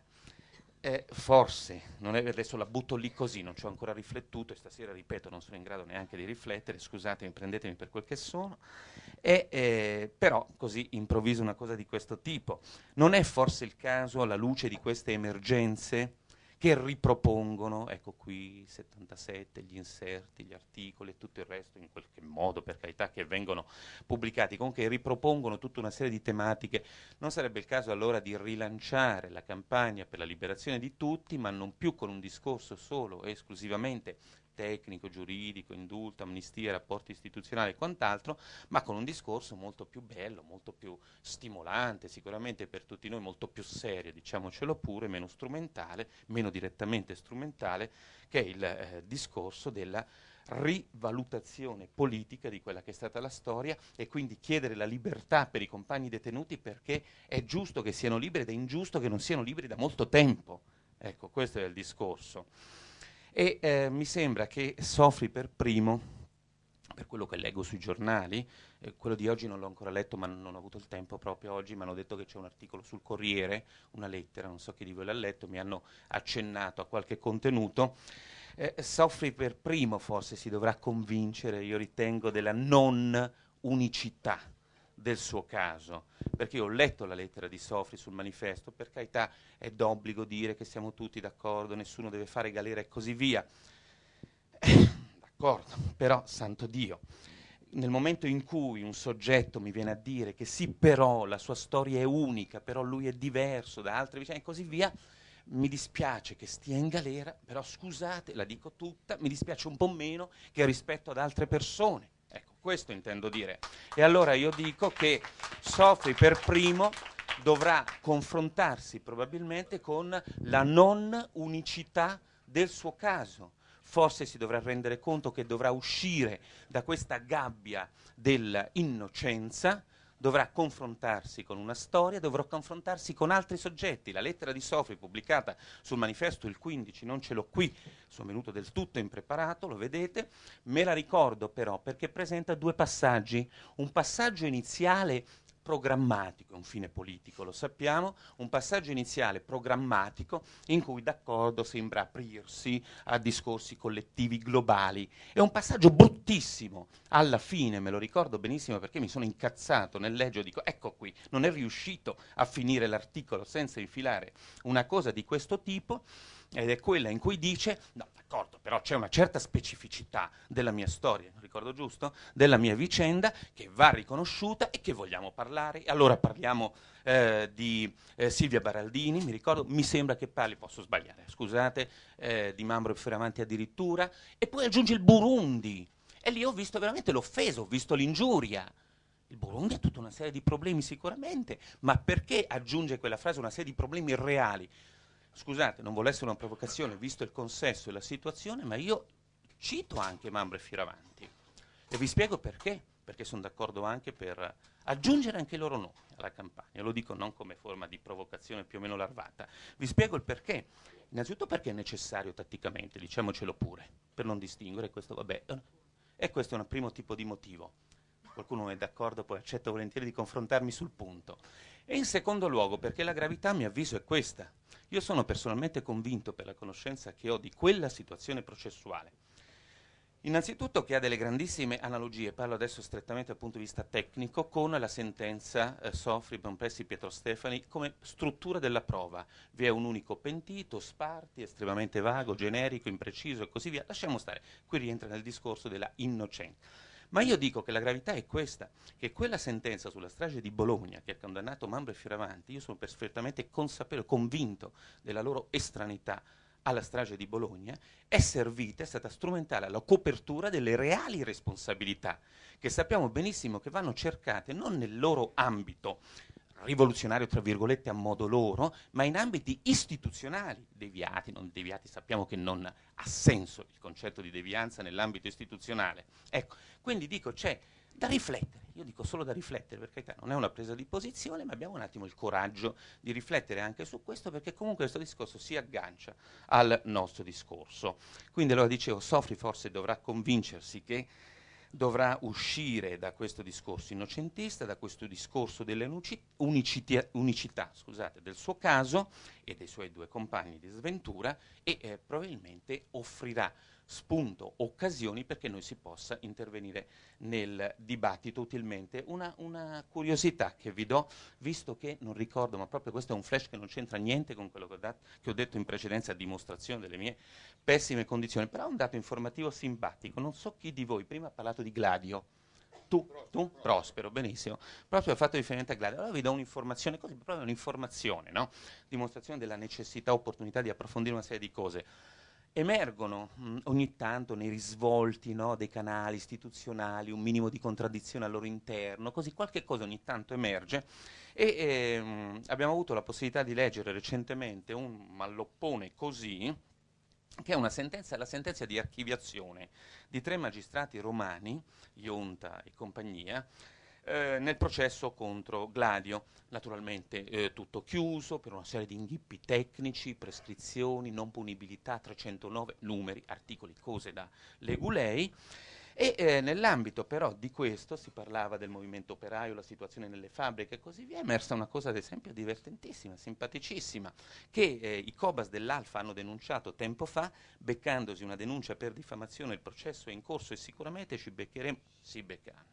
Eh, forse, non è, adesso la butto lì così, non ci ho ancora riflettuto e stasera, ripeto, non sono in grado neanche di riflettere, scusatemi, prendetemi per quel che sono, e, eh, però così improvviso una cosa di questo tipo. Non è forse il caso, alla luce di queste emergenze, che ripropongono, ecco qui settantasette, gli inserti, gli articoli e tutto il resto, in qualche modo, per carità, che vengono pubblicati, comunque ripropongono tutta una serie di tematiche. Non sarebbe il caso allora di rilanciare la campagna per la liberazione di tutti, ma non più con un discorso solo e esclusivamente tecnico, giuridico, indulto, amnistia, rapporti istituzionali e quant'altro, ma con un discorso molto più bello, molto più stimolante, sicuramente per tutti noi molto più serio, diciamocelo pure, meno strumentale, meno direttamente strumentale, che è il eh, discorso della rivalutazione politica di quella che è stata la storia e quindi chiedere la libertà per i compagni detenuti, perché è giusto che siano liberi ed è ingiusto che non siano liberi da molto tempo. Ecco, questo è il discorso. E eh, mi sembra che Sofri per primo, per quello che leggo sui giornali, eh, quello di oggi non l'ho ancora letto, ma non ho avuto il tempo proprio oggi, mi hanno detto che c'è un articolo sul Corriere, una lettera, non so chi di voi l'ha letto, mi hanno accennato a qualche contenuto. Eh, Sofri per primo forse si dovrà convincere, io ritengo, della non unicità del suo caso, perché io ho letto la lettera di Sofri sul manifesto, per carità è d'obbligo dire che siamo tutti d'accordo, nessuno deve fare galera e così via, d'accordo, però santo Dio, nel momento in cui un soggetto mi viene a dire che sì, però la sua storia è unica, però lui è diverso da altre vicende e così via, mi dispiace che stia in galera, però scusate, la dico tutta, mi dispiace un po' meno che rispetto ad altre persone. Ecco, questo intendo dire. E allora io dico che Sofri per primo dovrà confrontarsi probabilmente con la non unicità del suo caso. Forse si dovrà rendere conto che dovrà uscire da questa gabbia dell'innocenza, dovrà confrontarsi con una storia, dovrà confrontarsi con altri soggetti. La lettera di Sofri pubblicata sul manifesto il quindici, non ce l'ho qui, sono venuto del tutto impreparato, lo vedete, me la ricordo però perché presenta due passaggi, un passaggio iniziale programmatico, un fine politico, lo sappiamo, un passaggio iniziale programmatico in cui d'accordo sembra aprirsi a discorsi collettivi globali. È un passaggio bruttissimo, alla fine me lo ricordo benissimo perché mi sono incazzato nel leggere, dico ecco qui, non è riuscito a finire l'articolo senza infilare una cosa di questo tipo, ed è quella in cui dice, no d'accordo, però c'è una certa specificità della mia storia, ricordo giusto? Della mia vicenda che va riconosciuta e che vogliamo parlare. Allora parliamo eh, di eh, Silvia Baraldini, mi ricordo, mi sembra che parli, posso sbagliare, scusate, eh, di Mambro e Fioravanti addirittura, e poi aggiunge il Burundi, e lì ho visto veramente l'offesa, ho visto l'ingiuria. Il Burundi ha tutta una serie di problemi sicuramente, ma perché aggiunge quella frase una serie di problemi reali? Scusate, non vuole essere una provocazione, visto il consesso e la situazione, ma io cito anche Mambro e Fioravanti. E vi spiego perché, perché sono d'accordo anche per aggiungere anche i loro nomi alla campagna. Lo dico non come forma di provocazione più o meno larvata. Vi spiego il perché. Innanzitutto perché è necessario tatticamente, diciamocelo pure, per non distinguere, questo vabbè. E questo è un primo tipo di motivo. Qualcuno non è d'accordo, poi accetto volentieri di confrontarmi sul punto. E in secondo luogo perché la gravità, a mio avviso, è questa. Io sono personalmente convinto, per la conoscenza che ho di quella situazione processuale, innanzitutto che ha delle grandissime analogie, parlo adesso strettamente dal punto di vista tecnico, con la sentenza eh, Sofri, Bonpressi, Pietro Stefani come struttura della prova. Vi è un unico pentito, sparti, estremamente vago, generico, impreciso e così via. Lasciamo stare, qui rientra nel discorso della innocenza. Ma io dico che la gravità è questa, che quella sentenza sulla strage di Bologna che ha condannato Mambro e Fioravanti, io sono perfettamente consapevole, convinto della loro estraneità alla strage di Bologna, è servita, è stata strumentale alla copertura delle reali responsabilità, che sappiamo benissimo che vanno cercate non nel loro ambito rivoluzionario, tra virgolette, a modo loro, ma in ambiti istituzionali, deviati, non deviati, sappiamo che non ha senso il concetto di devianza nell'ambito istituzionale. Ecco, quindi dico, c'è da riflettere, io dico solo da riflettere, perché non è una presa di posizione, ma abbiamo un attimo il coraggio di riflettere anche su questo, perché comunque questo discorso si aggancia al nostro discorso. Quindi allora dicevo, Sofri forse dovrà convincersi che dovrà uscire da questo discorso innocentista, da questo discorso dell'unicità unicità, scusate, del suo caso e dei suoi due compagni di sventura e eh, probabilmente offrirà spunto, occasioni perché noi si possa intervenire nel dibattito utilmente. Una, una curiosità che vi do, visto che non ricordo, ma proprio questo è un flash che non c'entra niente con quello che ho, dat- che ho detto in precedenza a dimostrazione delle mie pessime condizioni, però è un dato informativo simpatico. Non so chi di voi prima ha parlato di Gladio. Tu, tu? Prospero, benissimo. Proprio ho fatto riferimento a Gladio. Allora vi do un'informazione così, proprio un'informazione, no? Dimostrazione della necessità, opportunità di approfondire una serie di cose. Emergono mh, ogni tanto nei risvolti, no, dei canali istituzionali un minimo di contraddizione al loro interno, così qualche cosa ogni tanto emerge e ehm, abbiamo avuto la possibilità di leggere recentemente un malloppone così, che è una sentenza, la sentenza di archiviazione di tre magistrati romani, Ionta e compagnia, eh, nel processo contro Gladio. Naturalmente eh, tutto chiuso per una serie di inghippi tecnici, prescrizioni, non punibilità, trecentonove numeri, articoli, cose da legulei. E eh, nell'ambito però di questo si parlava del movimento operaio, la situazione nelle fabbriche e così via, è emersa una cosa ad esempio divertentissima, simpaticissima, che eh, i Cobas dell'Alfa hanno denunciato tempo fa, beccandosi una denuncia per diffamazione, il processo è in corso e sicuramente ci beccheremo, si beccheranno,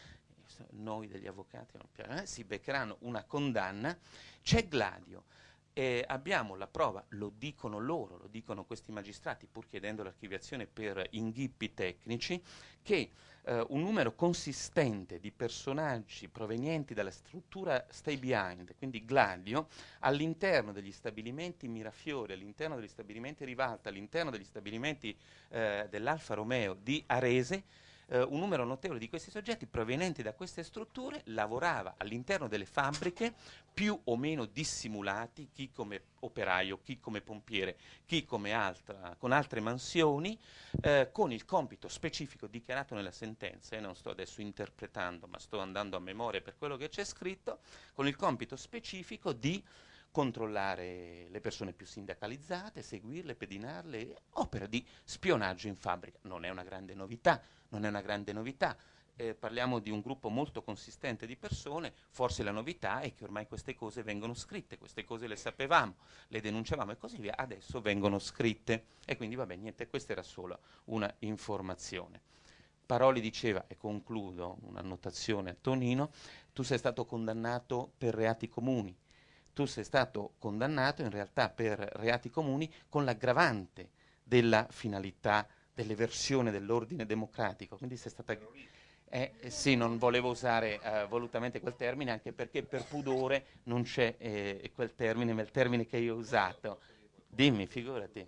noi degli avvocati non eh, si beccheranno una condanna. C'è Gladio. Eh, abbiamo la prova, lo dicono loro, lo dicono questi magistrati, pur chiedendo l'archiviazione per inghippi tecnici, che eh, un numero consistente di personaggi provenienti dalla struttura Stay Behind, quindi Gladio, all'interno degli stabilimenti Mirafiori, all'interno degli stabilimenti Rivalta, all'interno degli stabilimenti eh, dell'Alfa Romeo di Arese, Uh, un numero notevole di questi soggetti provenienti da queste strutture lavorava all'interno delle fabbriche più o meno dissimulati, chi come operaio, chi come pompiere, chi come altra, con altre mansioni, uh, con il compito specifico dichiarato nella sentenza, e non sto adesso interpretando ma sto andando a memoria per quello che c'è scritto, con il compito specifico di controllare le persone più sindacalizzate, seguirle, pedinarle, opera di spionaggio in fabbrica. Non è una grande novità, non è una grande novità. Eh, parliamo di un gruppo molto consistente di persone, forse la novità è che ormai queste cose vengono scritte, queste cose le sapevamo, le denunciavamo e così via, adesso vengono scritte. E quindi vabbè, niente, questa era solo una informazione. Paroli diceva, e concludo un'annotazione a Tonino, tu sei stato condannato per reati comuni. Tu sei stato condannato in realtà per reati comuni con l'aggravante della finalità dell'eversione dell'ordine democratico. Quindi sei stata... Eh, eh, sì, non volevo usare eh, volutamente quel termine, anche perché per pudore non c'è eh, quel termine, ma il termine che io ho usato. Dimmi, figurati.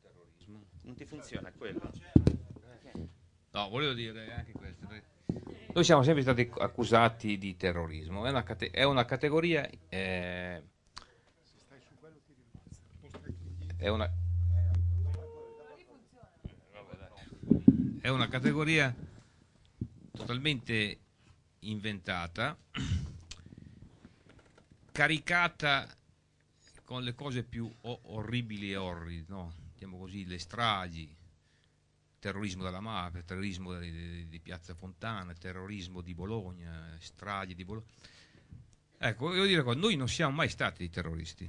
Non ti funziona quello? No, volevo dire anche questo. Noi siamo sempre stati accusati di terrorismo, è una, cate- è una categoria eh, è una è una categoria totalmente inventata, caricata con le cose più o- orribili e orride, no? Diciamo così, le stragi, terrorismo della mafia, terrorismo di, di, di Piazza Fontana, terrorismo di Bologna, stragi di Bologna. Ecco, voglio dire, noi non siamo mai stati dei terroristi.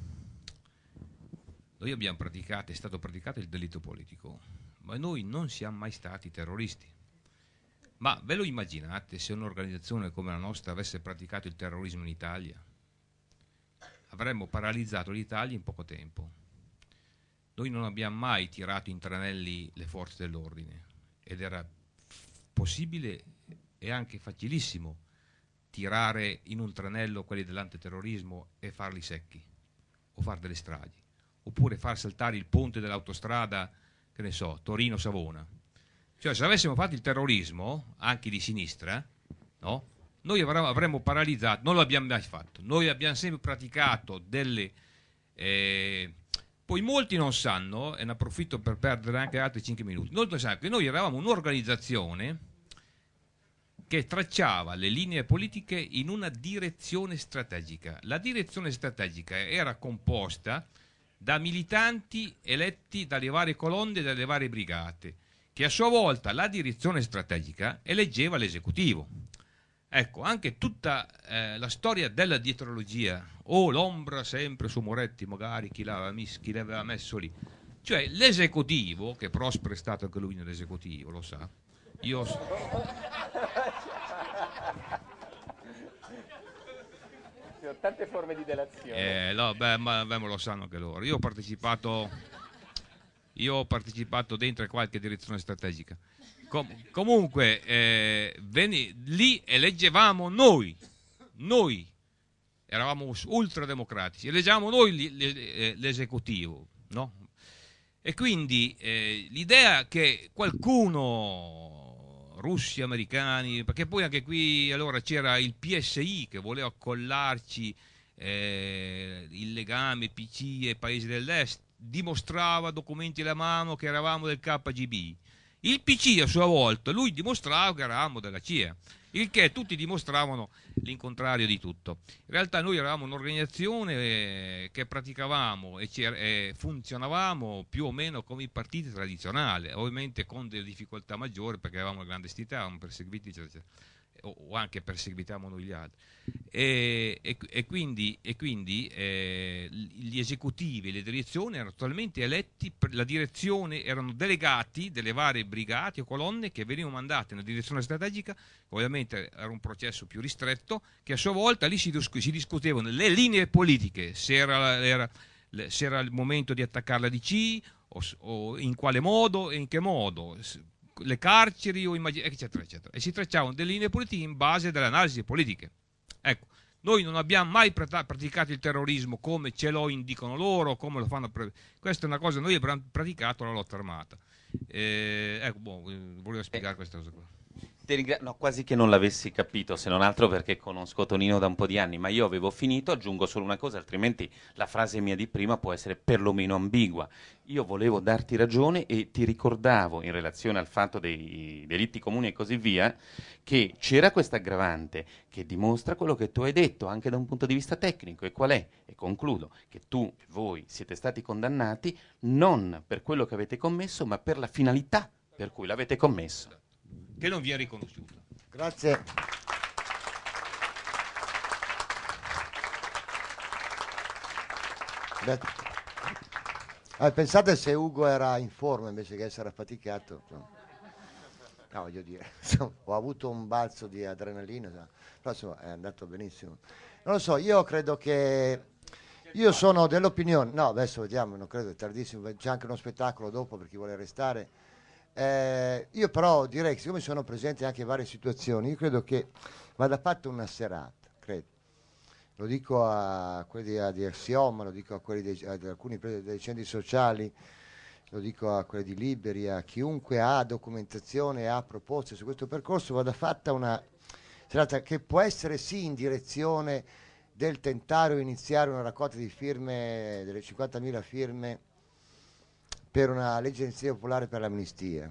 Noi abbiamo praticato, è stato praticato il delitto politico, ma noi non siamo mai stati terroristi. Ma ve lo immaginate se un'organizzazione come la nostra avesse praticato il terrorismo in Italia? Avremmo paralizzato l'Italia in poco tempo. Noi non abbiamo mai tirato in tranelli le forze dell'ordine ed era possibile e anche facilissimo tirare in un tranello quelli dell'antiterrorismo e farli secchi o fare delle stragi oppure far saltare il ponte dell'autostrada, che ne so, Torino-Savona. Cioè, se avessimo fatto il terrorismo anche di sinistra, no? Noi avremmo, avremmo paralizzato, non l'abbiamo mai fatto. Noi abbiamo sempre praticato delle eh, poi molti non sanno, e ne approfitto per perdere anche altri cinque minuti, molti non sanno che noi eravamo un'organizzazione che tracciava le linee politiche in una direzione strategica. La direzione strategica era composta da militanti eletti dalle varie colonne e dalle varie brigate, che a sua volta la direzione strategica eleggeva l'esecutivo. Ecco, anche tutta eh, la storia della dietrologia, o oh, l'ombra sempre su Moretti, magari chi l'aveva, mis- chi l'aveva messo lì, Cioè l'esecutivo, che Prospero è stato anche lui nell'esecutivo, lo sa, io... Ci sono tante forme di delazione. Eh, no, beh, ma, beh, ma lo sanno anche loro. Io ho partecipato, io ho partecipato dentro qualche direzione strategica. Com- comunque, eh, veni- lì eleggevamo noi, noi eravamo ultrademocratici, eleggiamo noi li- li- l'esecutivo, no? E quindi eh, l'idea che qualcuno, russi, americani, perché poi anche qui allora c'era il P S I che voleva collarci eh, il legame P C e paesi dell'est, dimostrava documenti alla mano che eravamo del K G B. Il P C a sua volta, lui dimostrava che eravamo della C I A, il che tutti dimostravano l'incontrario di tutto. In realtà noi eravamo un'organizzazione eh, che praticavamo e, e funzionavamo più o meno come i partiti tradizionali, ovviamente con delle difficoltà maggiori perché avevamo la clandestinità, eravamo perseguiti, eccetera, eccetera, o anche perseguitavamo noi gli altri. E, e, e quindi, e quindi eh, gli esecutivi e le direzioni erano totalmente eletti, per la direzione erano delegati delle varie brigate o colonne che venivano mandate nella direzione strategica. Ovviamente era un processo più ristretto, che a sua volta lì si, si discutevano le linee politiche, se era, era, se era il momento di attaccare la D C o, o in quale modo e in che modo, le carceri o immag- eccetera eccetera, e si tracciavano delle linee politiche in base delle analisi politiche. Ecco, noi non abbiamo mai praticato il terrorismo come ce lo indicano loro, come lo fanno pre- questa è una cosa, noi abbiamo praticato la lotta armata. Eh, ecco, boh, volevo spiegare eh. questa cosa qua. Ringra- no, quasi che non l'avessi capito, se non altro perché conosco Tonino da un po' di anni, ma io avevo finito, aggiungo solo una cosa, altrimenti la frase mia di prima può essere perlomeno ambigua. Io volevo darti ragione e ti ricordavo, in relazione al fatto dei delitti comuni e così via, che c'era questa aggravante che dimostra quello che tu hai detto, anche da un punto di vista tecnico, e qual è? E concludo, che tu, voi, siete stati condannati non per quello che avete commesso, ma per la finalità per cui l'avete commesso. Che non vi è riconosciuta. Grazie. Ah, pensate se Ugo era in forma invece che essere affaticato. No, voglio dire, insomma, ho avuto un balzo di adrenalina, però insomma è andato benissimo. Non lo so, io credo che io sono dell'opinione, no, adesso vediamo, non credo, è tardissimo, c'è anche uno spettacolo dopo per chi vuole restare. Eh, io però direi che siccome sono presenti anche varie situazioni, io credo che vada fatta una serata, credo. Lo dico a quelli di, di Axioma, lo dico a quelli dei, a alcuni dei centri sociali, lo dico a quelli di Liberi, a chiunque ha documentazione e ha proposte su questo percorso, vada fatta una serata che può essere sì in direzione del tentare o iniziare una raccolta di firme, delle cinquantamila firme per una legge d'iniziativa popolare per l'amnistia,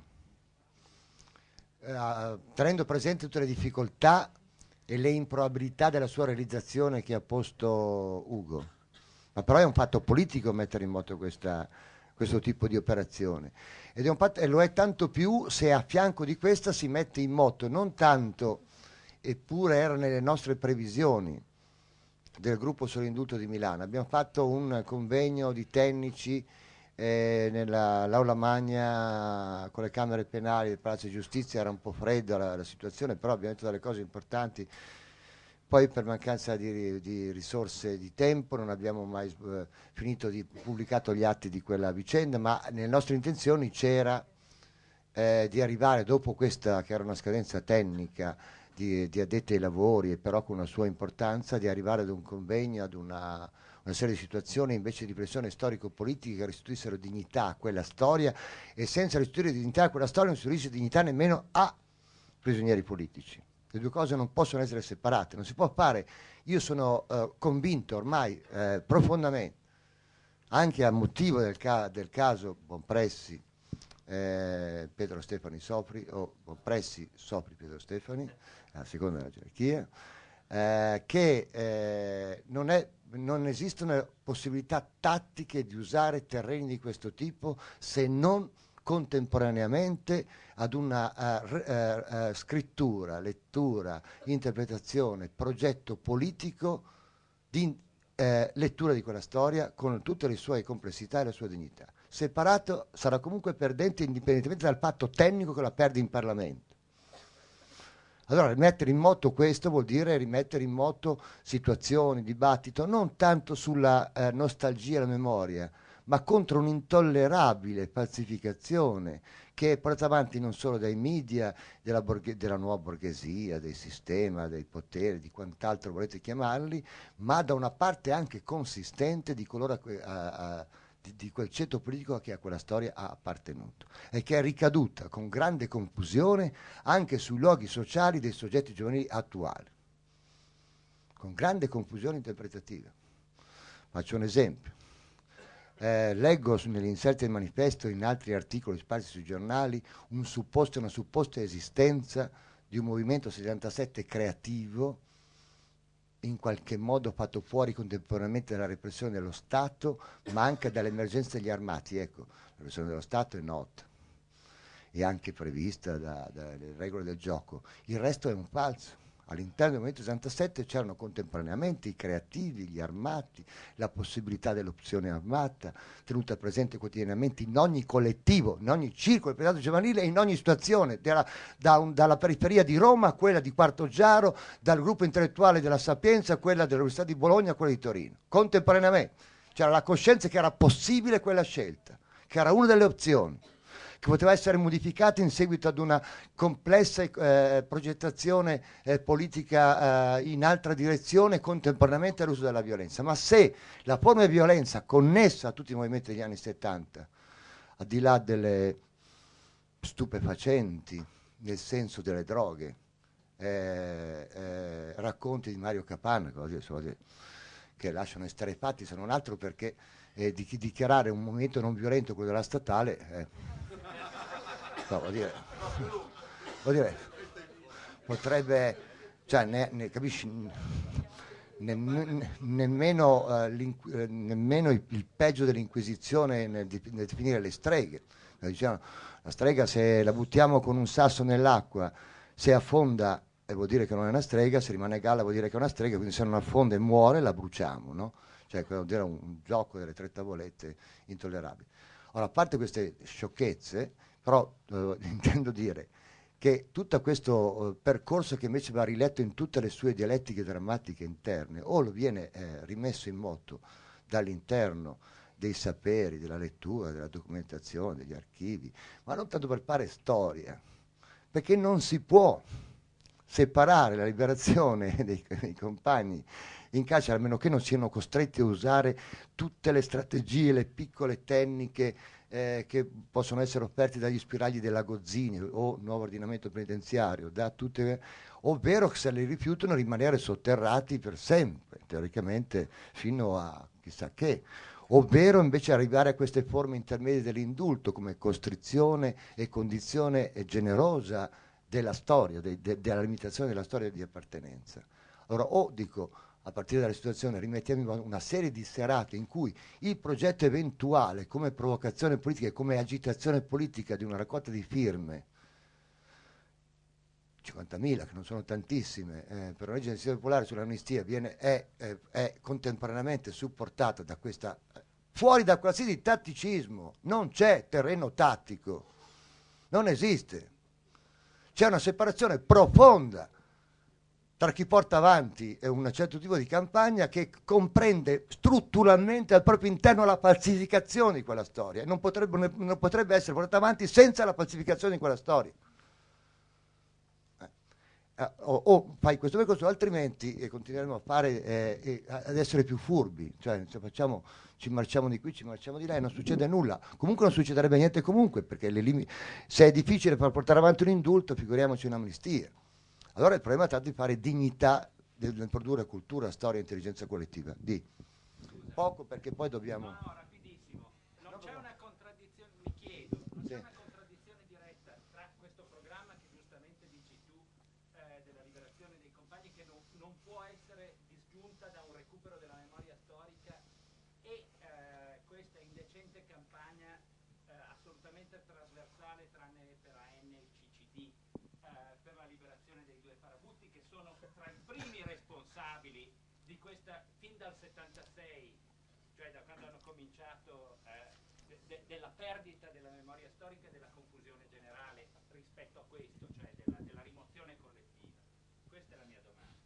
eh, tenendo presente tutte le difficoltà e le improbabilità della sua realizzazione che ha posto Ugo. Ma però è un fatto politico mettere in moto questa, questo tipo di operazione. Ed è un fatto, e lo è tanto più se a fianco di questa si mette in moto non tanto, eppure era nelle nostre previsioni del gruppo Solindulto di Milano. Abbiamo fatto un convegno di tecnici Eh, nell'aula magna con le camere penali del Palazzo di Giustizia, era un po' fredda la, la situazione, però abbiamo detto delle cose importanti. Poi per mancanza di, di risorse di tempo non abbiamo mai eh, finito di pubblicato gli atti di quella vicenda, ma nelle nostre intenzioni c'era eh, di arrivare dopo questa, che era una scadenza tecnica di, di addetti ai lavori e però con una sua importanza, di arrivare ad un convegno, ad una una serie di situazioni invece di pressione storico-politica che restituissero dignità a quella storia, e senza restituire dignità a quella storia non si restituisce dignità nemmeno a prigionieri politici. Le due cose non possono essere separate, non si può fare. Io sono eh, convinto ormai eh, profondamente, anche a motivo del, ca- del caso Bonpressi, eh, Pietro Stefani Sopri, o Bonpressi Sopri Pietro Stefani, a seconda della gerarchia, eh, che eh, non è non esistono possibilità tattiche di usare terreni di questo tipo se non contemporaneamente ad una uh, uh, uh, scrittura, lettura, interpretazione, progetto politico di uh, lettura di quella storia con tutte le sue complessità e la sua dignità. separato sarà comunque perdente indipendentemente dal patto tecnico che la perde in Parlamento. Allora rimettere in moto questo vuol dire rimettere in moto situazioni, dibattito, non tanto sulla eh, nostalgia e la memoria, ma contro un'intollerabile falsificazione che è portata avanti non solo dai media, della, borghe- della nuova borghesia, del sistema, dei poteri, di quant'altro volete chiamarli, ma da una parte anche consistente di coloro a, que- a- a- di, di quel ceto politico che a quella storia ha appartenuto e che è ricaduta con grande confusione anche sui luoghi sociali dei soggetti giovanili attuali, con grande confusione interpretativa. Faccio un esempio. Eh, leggo su- negli inserti del manifesto e in altri articoli sparsi sui giornali un supposto, una supposta esistenza di un movimento settantasette creativo in qualche modo fatto fuori contemporaneamente dalla repressione dello Stato, ma anche dall'emergenza degli armati. Ecco, la repressione dello Stato è nota, è anche prevista da- dalle regole del gioco. Il resto è un falso. All'interno del Movimento sessantasette c'erano contemporaneamente i creativi, gli armati, la possibilità dell'opzione armata, tenuta presente quotidianamente in ogni collettivo, in ogni circolo del privato giovanile e in ogni situazione, dalla, da un- dalla periferia di Roma a quella di Quartoggiaro, dal gruppo intellettuale della Sapienza a quella dell'Università di Bologna a quella di Torino. Contemporaneamente c'era la coscienza che era possibile quella scelta, che era una delle opzioni, che poteva essere modificata in seguito ad una complessa eh, progettazione eh, politica eh, in altra direzione contemporaneamente all'uso della violenza. Ma se la forma di violenza connessa a tutti i movimenti degli anni settanta, al di là delle stupefacenti, nel senso delle droghe, eh, eh, racconti di Mario Capanna, cose, cose che lasciano esterrefatti, se non altro perché eh, di chi dichiarare un movimento non violento quello della statale, eh, no, vuol dire, vuol dire, potrebbe, cioè, ne, ne, capisci, ne, ne, nemmeno, eh, l'inqu- eh, nemmeno il, il peggio dell'Inquisizione nel, di- nel definire le streghe. Diciamo, la strega se la buttiamo con un sasso nell'acqua, se affonda e vuol dire che non è una strega, se rimane a galla vuol dire che è una strega, quindi se non affonda e muore la bruciamo, no? Cioè, vuol dire un, un gioco delle tre tavolette intollerabile. Ora, a parte queste sciocchezze, però eh, intendo dire che tutto questo eh, percorso che invece va riletto in tutte le sue dialettiche drammatiche interne, o lo viene eh, rimesso in moto dall'interno dei saperi, della lettura, della documentazione, degli archivi, ma non tanto per fare storia, perché non si può separare la liberazione dei, dei compagni in carcere, a meno che non siano costretti a usare tutte le strategie, le piccole tecniche eh, che possono essere offerte dagli spiragli della Gozzini o nuovo ordinamento penitenziario, da tutte, ovvero che se li rifiutano rimanere sotterrati per sempre, teoricamente fino a chissà che, ovvero invece arrivare a queste forme intermedie dell'indulto come costrizione e condizione generosa della storia, de, de, della limitazione della storia di appartenenza. Allora, o dico, a partire dalla situazione, rimettiamo una serie di serate in cui il progetto eventuale come provocazione politica e come agitazione politica di una raccolta di firme, cinquantamila che non sono tantissime, eh, per una legge d'iniziativa popolare sull'amnistia viene, è, è, è contemporaneamente supportata da questa, fuori da qualsiasi tatticismo, non c'è terreno tattico, non esiste. C'è una separazione profonda tra chi porta avanti un certo tipo di campagna che comprende strutturalmente al proprio interno la falsificazione di quella storia. Non potrebbe, non potrebbe essere portata avanti senza la falsificazione di quella storia. Eh, o, o fai questo percorso, altrimenti eh, continueremo a fare, eh, eh, ad essere più furbi, cioè se facciamo, ci marciamo di qui, ci marciamo di là e non succede nulla. Comunque non succederebbe niente comunque, perché le lim- se è difficile far portare avanti un indulto, figuriamoci un'amnistia. Allora il problema è stato di fare dignità, nel produrre cultura, storia e intelligenza collettiva. Di poco, perché poi dobbiamo... No, no, rapidissimo. Non c'è una contraddizione, mi chiedo, non c'è Sì. una contraddizione diretta tra questo programma che giustamente dici tu eh, della liberazione dei compagni che non, non può essere disgiunta da un recupero della memoria storica e eh, questa indecente campagna eh, assolutamente trasversale tranne per A N e il C C D eh, per la liberazione dei due farabutti che sono tra i primi responsabili di questa fin dal settantasei, cioè da quando hanno cominciato eh, de- de, della perdita della memoria storica e della confusione generale rispetto a questo, cioè della, della rimozione collettiva. Questa è la mia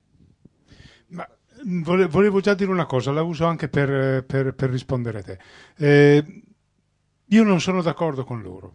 domanda. Ma volevo già dire una cosa, la uso anche per, per, per rispondere a te. Eh, io non sono d'accordo con loro.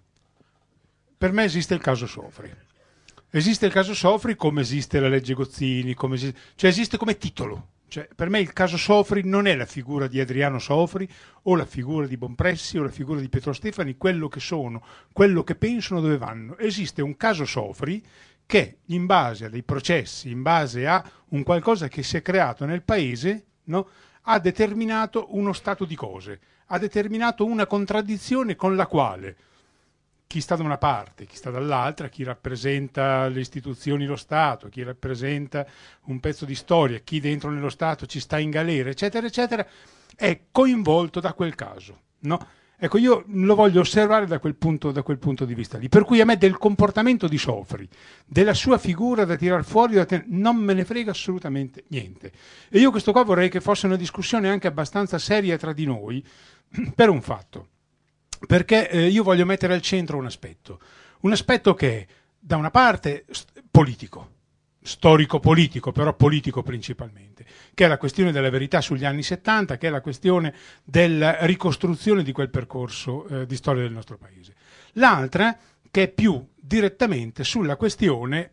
Per me esiste il caso Sofri. Esiste il caso Sofri come esiste la legge Gozzini, come esiste, cioè esiste come titolo. Cioè, per me il caso Sofri non è la figura di Adriano Sofri o la figura di Bonpressi o la figura di Pietro Stefani, quello che sono, quello che pensano, dove vanno. Esiste un caso Sofri che in base a dei processi, in base a un qualcosa che si è creato nel paese, no, ha determinato uno stato di cose, ha determinato una contraddizione con la quale chi sta da una parte, chi sta dall'altra, chi rappresenta le istituzioni, lo Stato, chi rappresenta un pezzo di storia, chi dentro nello Stato ci sta in galera, eccetera, eccetera, è coinvolto da quel caso, no? Ecco, io lo voglio osservare da quel punto, da quel punto di vista lì. Per cui a me del comportamento di Sofri, della sua figura da tirar fuori, da ten- non me ne frega assolutamente niente. E io questo qua vorrei che fosse una discussione anche abbastanza seria tra di noi, per un fatto. Perché eh, io voglio mettere al centro un aspetto. Un aspetto che è, da una parte, st- politico, storico-politico, però politico principalmente, che è la questione della verità sugli anni settanta, che è la questione della ricostruzione di quel percorso eh, di storia del nostro paese. L'altra, che è più direttamente sulla questione,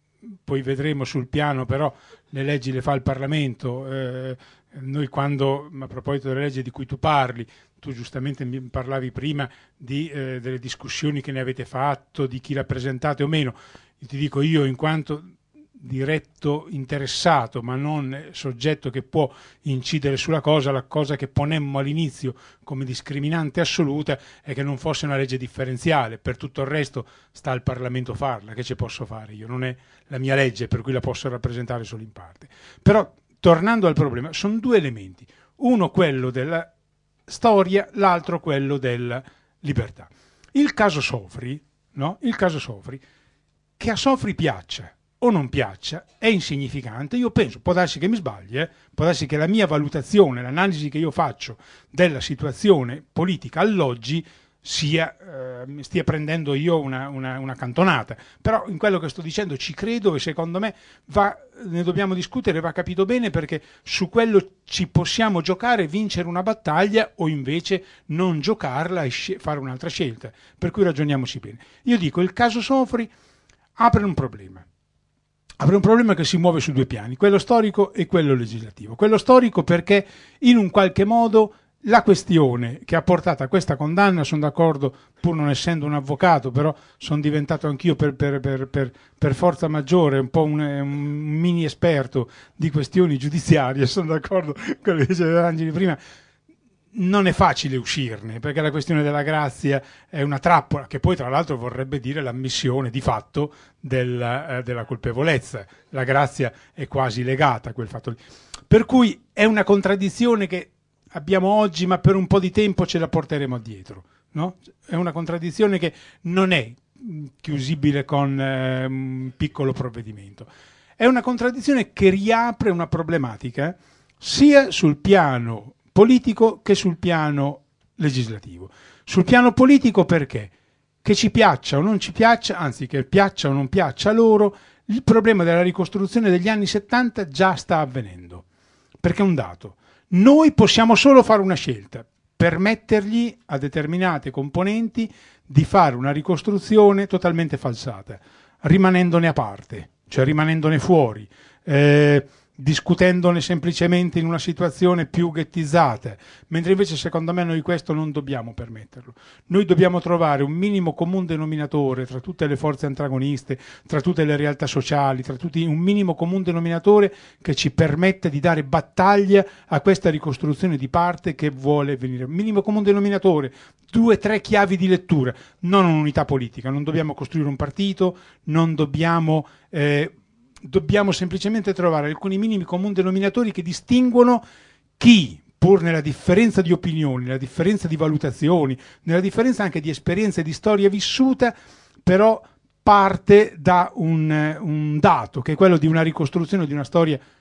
poi vedremo sul piano, però le leggi le fa il Parlamento, eh, noi quando, a proposito delle leggi di cui tu parli, tu giustamente mi parlavi prima di, eh, delle discussioni che ne avete fatto, di chi rappresentate o meno, io ti dico io in quanto diretto interessato ma non soggetto che può incidere sulla cosa, la cosa che ponemmo all'inizio come discriminante assoluta è che non fosse una legge differenziale. Per tutto il resto sta al Parlamento farla, che ci posso fare io, non è la mia legge per cui la posso rappresentare solo in parte. Però tornando al problema, sono due elementi, uno quello della storia, l'altro quello della libertà. Il caso Sofri, no? Il caso Sofri, che a Sofri piaccia o non piaccia, è insignificante. Io penso, può darsi che mi sbagli, eh? Può darsi che la mia valutazione, l'analisi che io faccio della situazione politica all'oggi sia, eh, stia prendendo io una, una, una cantonata, però in quello che sto dicendo ci credo e secondo me va, ne dobbiamo discutere, va capito bene, perché su quello ci possiamo giocare, vincere una battaglia o invece non giocarla e sc- fare un'altra scelta, per cui ragioniamoci bene. Io dico, il caso Sofri apre un problema. Apre un problema che si muove su due piani, quello storico e quello legislativo. Quello storico perché in un qualche modo la questione che ha portato a questa condanna, sono d'accordo, pur non essendo un avvocato, però sono diventato anch'io per, per, per, per, per forza maggiore un po' un, un mini esperto di questioni giudiziarie, sono d'accordo con quello che diceva Angeli prima. Non è facile uscirne, perché la questione della grazia è una trappola che poi tra l'altro vorrebbe dire l'ammissione di fatto della, eh, della colpevolezza. La grazia è quasi legata a quel fatto lì. Per cui è una contraddizione che abbiamo oggi, ma per un po' di tempo ce la porteremo dietro, no? È una contraddizione che non è chiusibile con eh, un piccolo provvedimento. È una contraddizione che riapre una problematica sia sul piano politico che sul piano legislativo. Sul piano politico perché? Che ci piaccia o non ci piaccia, anzi che piaccia o non piaccia a loro, il problema della ricostruzione degli anni settanta già sta avvenendo, perché è un dato. Noi possiamo solo fare una scelta, permettergli a determinate componenti di fare una ricostruzione totalmente falsata, rimanendone a parte, cioè rimanendone fuori, eh, discutendone semplicemente in una situazione più ghettizzata, mentre invece secondo me noi questo non dobbiamo permetterlo. Noi dobbiamo trovare un minimo comune denominatore tra tutte le forze antagoniste, tra tutte le realtà sociali, tra tutti un minimo comune denominatore che ci permetta di dare battaglia a questa ricostruzione di parte che vuole venire. Minimo comune denominatore, due, tre chiavi di lettura, non un'unità politica, non dobbiamo costruire un partito, non dobbiamo... Eh, Dobbiamo semplicemente trovare alcuni minimi comuni denominatori che distinguono chi, pur nella differenza di opinioni, nella differenza di valutazioni, nella differenza anche di esperienza e di storia vissuta, però parte da un, un dato, che è quello di una ricostruzione di una storia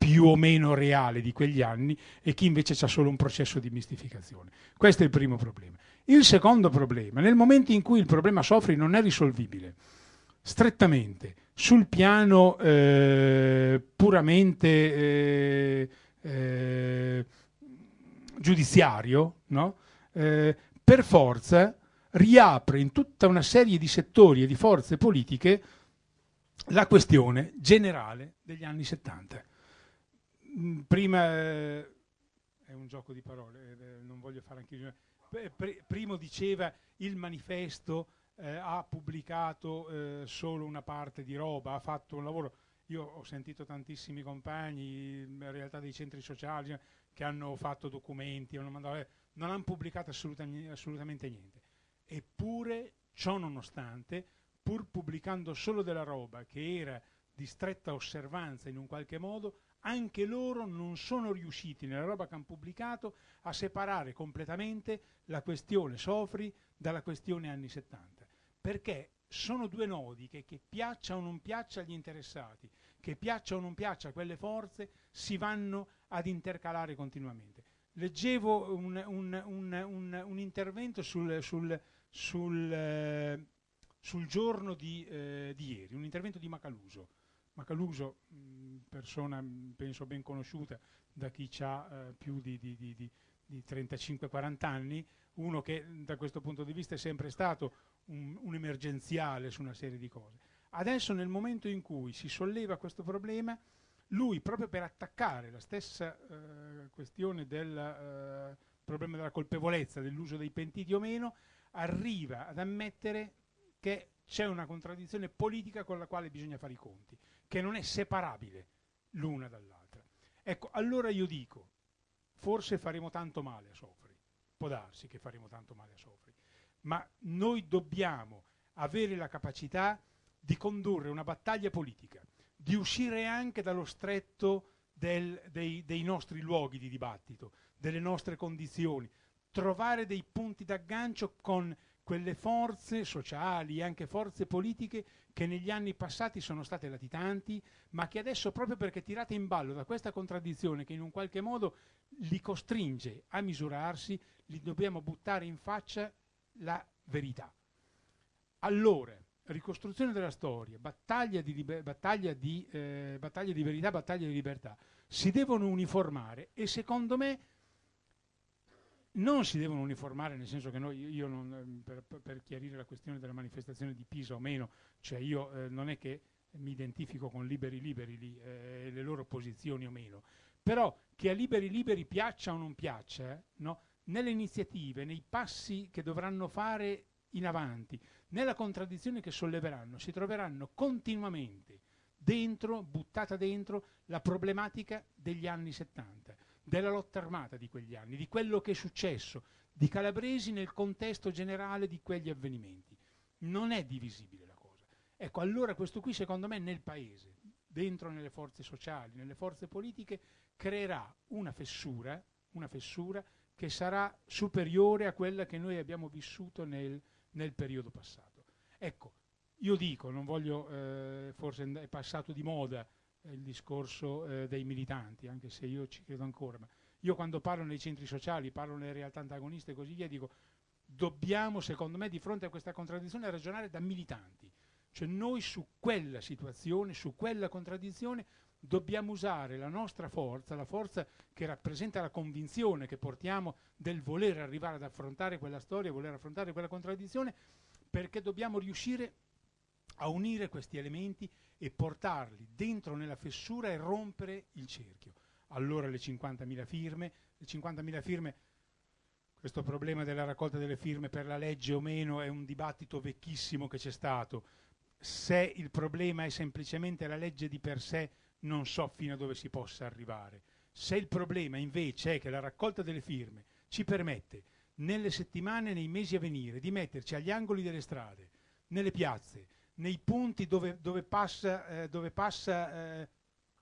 più o meno reale di quegli anni e chi invece c'ha solo un processo di mistificazione. Questo è il primo problema. Il secondo problema, nel momento in cui il problema Sofri non è risolvibile strettamente sul piano eh, puramente eh, eh, giudiziario, no? eh, per forza riapre in tutta una serie di settori e di forze politiche la questione generale degli anni settanta. Prima eh, è un gioco di parole, eh, non voglio fare anche io. Pr- primo diceva il manifesto eh, ha pubblicato eh, solo una parte di roba, ha fatto un lavoro. Io ho sentito tantissimi compagni, in realtà dei centri sociali, che hanno fatto documenti, hanno mandato, eh, non hanno pubblicato assolutam- assolutamente niente. Eppure, ciò nonostante, pur pubblicando solo della roba che era di stretta osservanza in un qualche modo, anche loro non sono riusciti nella roba che hanno pubblicato a separare completamente la questione Sofri dalla questione anni settanta, perché sono due nodi che, che piaccia o non piaccia agli interessati, che piaccia o non piaccia a quelle forze, si vanno ad intercalare continuamente. Leggevo un, un, un, un, un intervento sul, sul, sul, eh, sul giorno di, eh, di ieri, un intervento di Macaluso. Macaluso, mh, persona mh, penso ben conosciuta da chi ha eh, più di, di, di, di, di trentacinque quaranta anni, uno che da questo punto di vista è sempre stato un, un emergenziale su una serie di cose. Adesso nel momento in cui si solleva questo problema, lui proprio per attaccare la stessa eh, questione del eh, problema della colpevolezza, dell'uso dei pentiti o meno, arriva ad ammettere che c'è una contraddizione politica con la quale bisogna fare i conti, che non è separabile l'una dall'altra. Ecco, allora io dico, forse faremo tanto male a Sofri, può darsi che faremo tanto male a Sofri, ma noi dobbiamo avere la capacità di condurre una battaglia politica, di uscire anche dallo stretto del, dei, dei nostri luoghi di dibattito, delle nostre condizioni, trovare dei punti d'aggancio con quelle forze sociali e anche forze politiche che negli anni passati sono state latitanti, ma che adesso, proprio perché tirate in ballo da questa contraddizione che in un qualche modo li costringe a misurarsi, li dobbiamo buttare in faccia la verità. Allora, ricostruzione della storia, battaglia di, liber- battaglia di, eh, battaglia di verità, battaglia di libertà, si devono uniformare e secondo me non si devono uniformare, nel senso che noi, io non, per, per chiarire la questione della manifestazione di Pisa o meno, cioè io eh, non è che mi identifico con Liberi Liberi lì, eh, le loro posizioni o meno, però che a Liberi Liberi piaccia o non piaccia, eh, no? Nelle iniziative, nei passi che dovranno fare in avanti, nella contraddizione che solleveranno, si troveranno continuamente dentro, buttata dentro, la problematica degli anni settanta, della lotta armata di quegli anni, di quello che è successo, di Calabresi nel contesto generale di quegli avvenimenti. Non è divisibile la cosa. Ecco, allora questo qui secondo me nel Paese, dentro nelle forze sociali, nelle forze politiche, creerà una fessura, una fessura che sarà superiore a quella che noi abbiamo vissuto nel, nel periodo passato. Ecco, io dico, non voglio, eh, forse è passato di moda il discorso eh, dei militanti, anche se io ci credo ancora, ma io quando parlo nei centri sociali, parlo nelle realtà antagoniste e così via, dico dobbiamo, secondo me, di fronte a questa contraddizione ragionare da militanti, cioè noi su quella situazione, su quella contraddizione dobbiamo usare la nostra forza, la forza che rappresenta la convinzione che portiamo del voler arrivare ad affrontare quella storia, voler affrontare quella contraddizione, perché dobbiamo riuscire a unire questi elementi e portarli dentro nella fessura e rompere il cerchio. Allora le cinquantamila firme, le cinquantamila firme, questo problema della raccolta delle firme per la legge o meno è un dibattito vecchissimo che c'è stato. Se il problema è semplicemente la legge di per sé, non so fino a dove si possa arrivare. Se il problema invece è che la raccolta delle firme ci permette nelle settimane, nei mesi a venire, di metterci agli angoli delle strade, nelle piazze, nei punti dove, dove passa, eh, dove passa eh,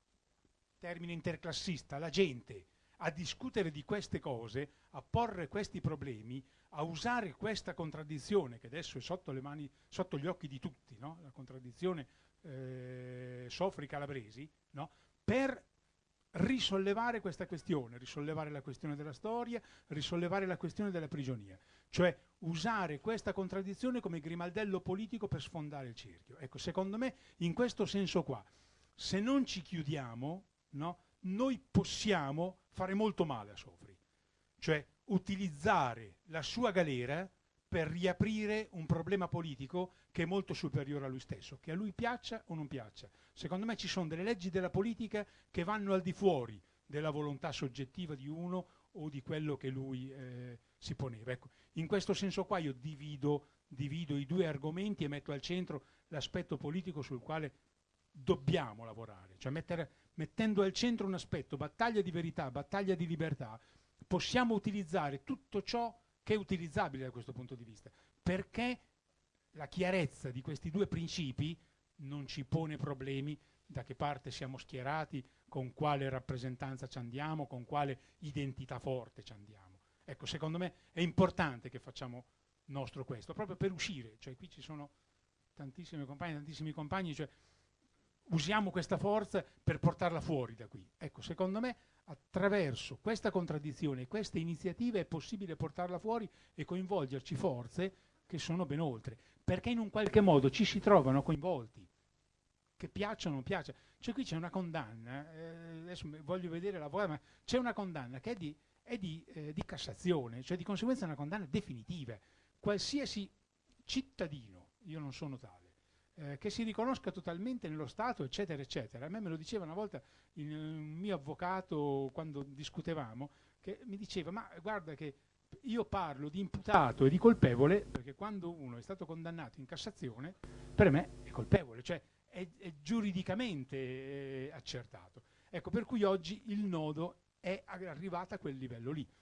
termine interclassista, la gente, a discutere di queste cose, a porre questi problemi, a usare questa contraddizione che adesso è sotto le mani, sotto gli occhi di tutti, no? La contraddizione eh, Sofri Calabresi, no? Per risollevare questa questione, risollevare la questione della storia, risollevare la questione della prigionia, cioè usare questa contraddizione come grimaldello politico per sfondare il cerchio. Ecco, secondo me, in questo senso qua, se non ci chiudiamo, no, noi possiamo fare molto male a Sofri, cioè utilizzare la sua galera per riaprire un problema politico che è molto superiore a lui stesso, che a lui piaccia o non piaccia. Secondo me ci sono delle leggi della politica che vanno al di fuori della volontà soggettiva di uno o di quello che lui eh, si poneva. Ecco, in questo senso qua io divido, divido i due argomenti e metto al centro l'aspetto politico sul quale dobbiamo lavorare, cioè mettere, mettendo al centro un aspetto, battaglia di verità, battaglia di libertà, possiamo utilizzare tutto ciò che è utilizzabile da questo punto di vista, perché la chiarezza di questi due principi non ci pone problemi da che parte siamo schierati, con quale rappresentanza ci andiamo, con quale identità forte ci andiamo. Ecco, secondo me è importante che facciamo nostro questo, proprio per uscire, cioè qui ci sono tantissime compagne, tantissimi compagni, cioè usiamo questa forza per portarla fuori da qui. Ecco, secondo me attraverso questa contraddizione e queste iniziative è possibile portarla fuori e coinvolgerci forze che sono ben oltre, perché in un qualche modo ci si trovano coinvolti, che piacciono o non piacciono. Cioè qui c'è una condanna, eh, adesso voglio vedere la vostra, ma c'è una condanna che è di, è di, eh, di Cassazione, cioè di conseguenza è una condanna definitiva. Qualsiasi cittadino, io non sono tale, Eh, che si riconosca totalmente nello Stato, eccetera, eccetera. A me me lo diceva una volta il, un mio avvocato quando discutevamo, che mi diceva, ma guarda che io parlo di imputato e di colpevole perché quando uno è stato condannato in Cassazione, per me è colpevole, cioè è, è giuridicamente eh, accertato. Ecco, per cui oggi il nodo è arrivato a quel livello lì.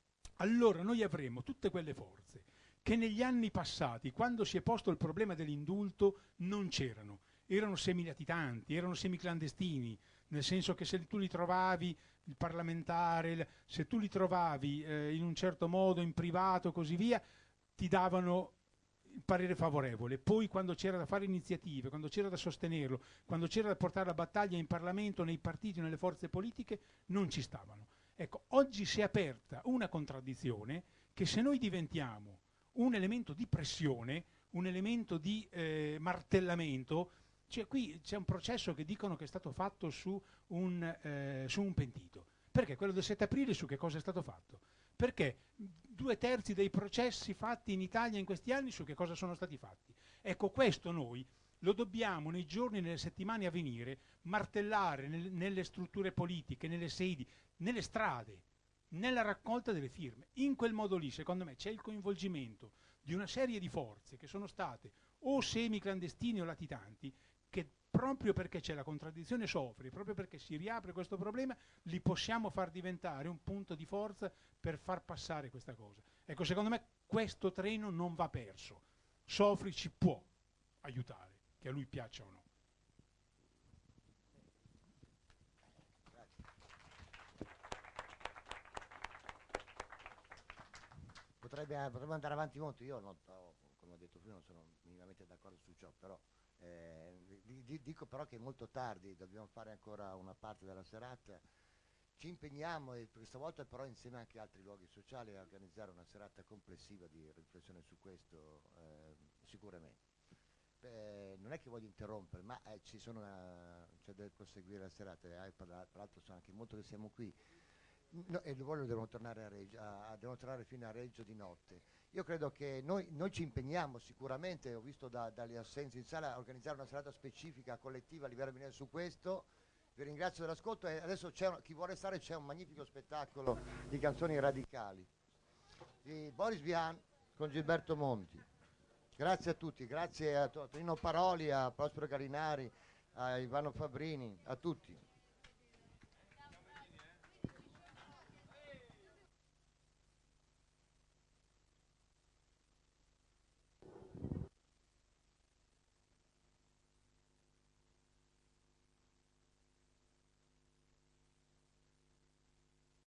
Allora noi avremo tutte quelle forze che negli anni passati, quando si è posto il problema dell'indulto, non c'erano. Erano semilatitanti, erano semiclandestini, nel senso che se tu li trovavi, il parlamentare, se tu li trovavi eh, in un certo modo, in privato e così via, ti davano il parere favorevole. Poi quando c'era da fare iniziative, quando c'era da sostenerlo, quando c'era da portare la battaglia in Parlamento, nei partiti, nelle forze politiche, non ci stavano. Ecco, oggi si è aperta una contraddizione che se noi diventiamo un elemento di pressione, un elemento di eh, martellamento, cioè qui c'è un processo che dicono che è stato fatto su un, eh, su un pentito. Perché quello del sette aprile su che cosa è stato fatto? Perché due terzi dei processi fatti in Italia in questi anni su che cosa sono stati fatti? Ecco, questo noi lo dobbiamo nei giorni e nelle settimane a venire martellare nel, nelle strutture politiche, nelle sedi, nelle strade, nella raccolta delle firme. In quel modo lì, secondo me, c'è il coinvolgimento di una serie di forze che sono state o semiclandestine o latitanti, che proprio perché c'è la contraddizione Sofri, proprio perché si riapre questo problema, li possiamo far diventare un punto di forza per far passare questa cosa. Ecco, secondo me questo treno non va perso. Sofri ci può aiutare, che a lui piaccia o no. Potrebbe, potremmo andare avanti molto, io non, come ho detto prima non sono minimamente d'accordo su ciò, però eh, di, di, dico però che è molto tardi, dobbiamo fare ancora una parte della serata, ci impegniamo e questa volta però insieme anche a altri luoghi sociali a organizzare una serata complessiva di riflessione su questo, eh, sicuramente. Eh, non è che voglio interrompere, ma eh, ci sono una, cioè deve proseguire la serata, eh, tra l'altro sono anche molto che siamo qui. No, e loro devono tornare, a Reggio, a, devono tornare fino a Reggio di notte. Io credo che noi, noi ci impegniamo sicuramente, ho visto da, dalle assenze in sala, a organizzare una serata specifica, collettiva a livello minore su questo. Vi ringrazio dell'ascolto e adesso c'è, chi vuole stare c'è un magnifico spettacolo di canzoni radicali di Boris Vian con Gilberto Monti. Grazie a tutti, grazie a Tonino Paroli, a Prospero Garinari, a Ivano Fabrini, a tutti.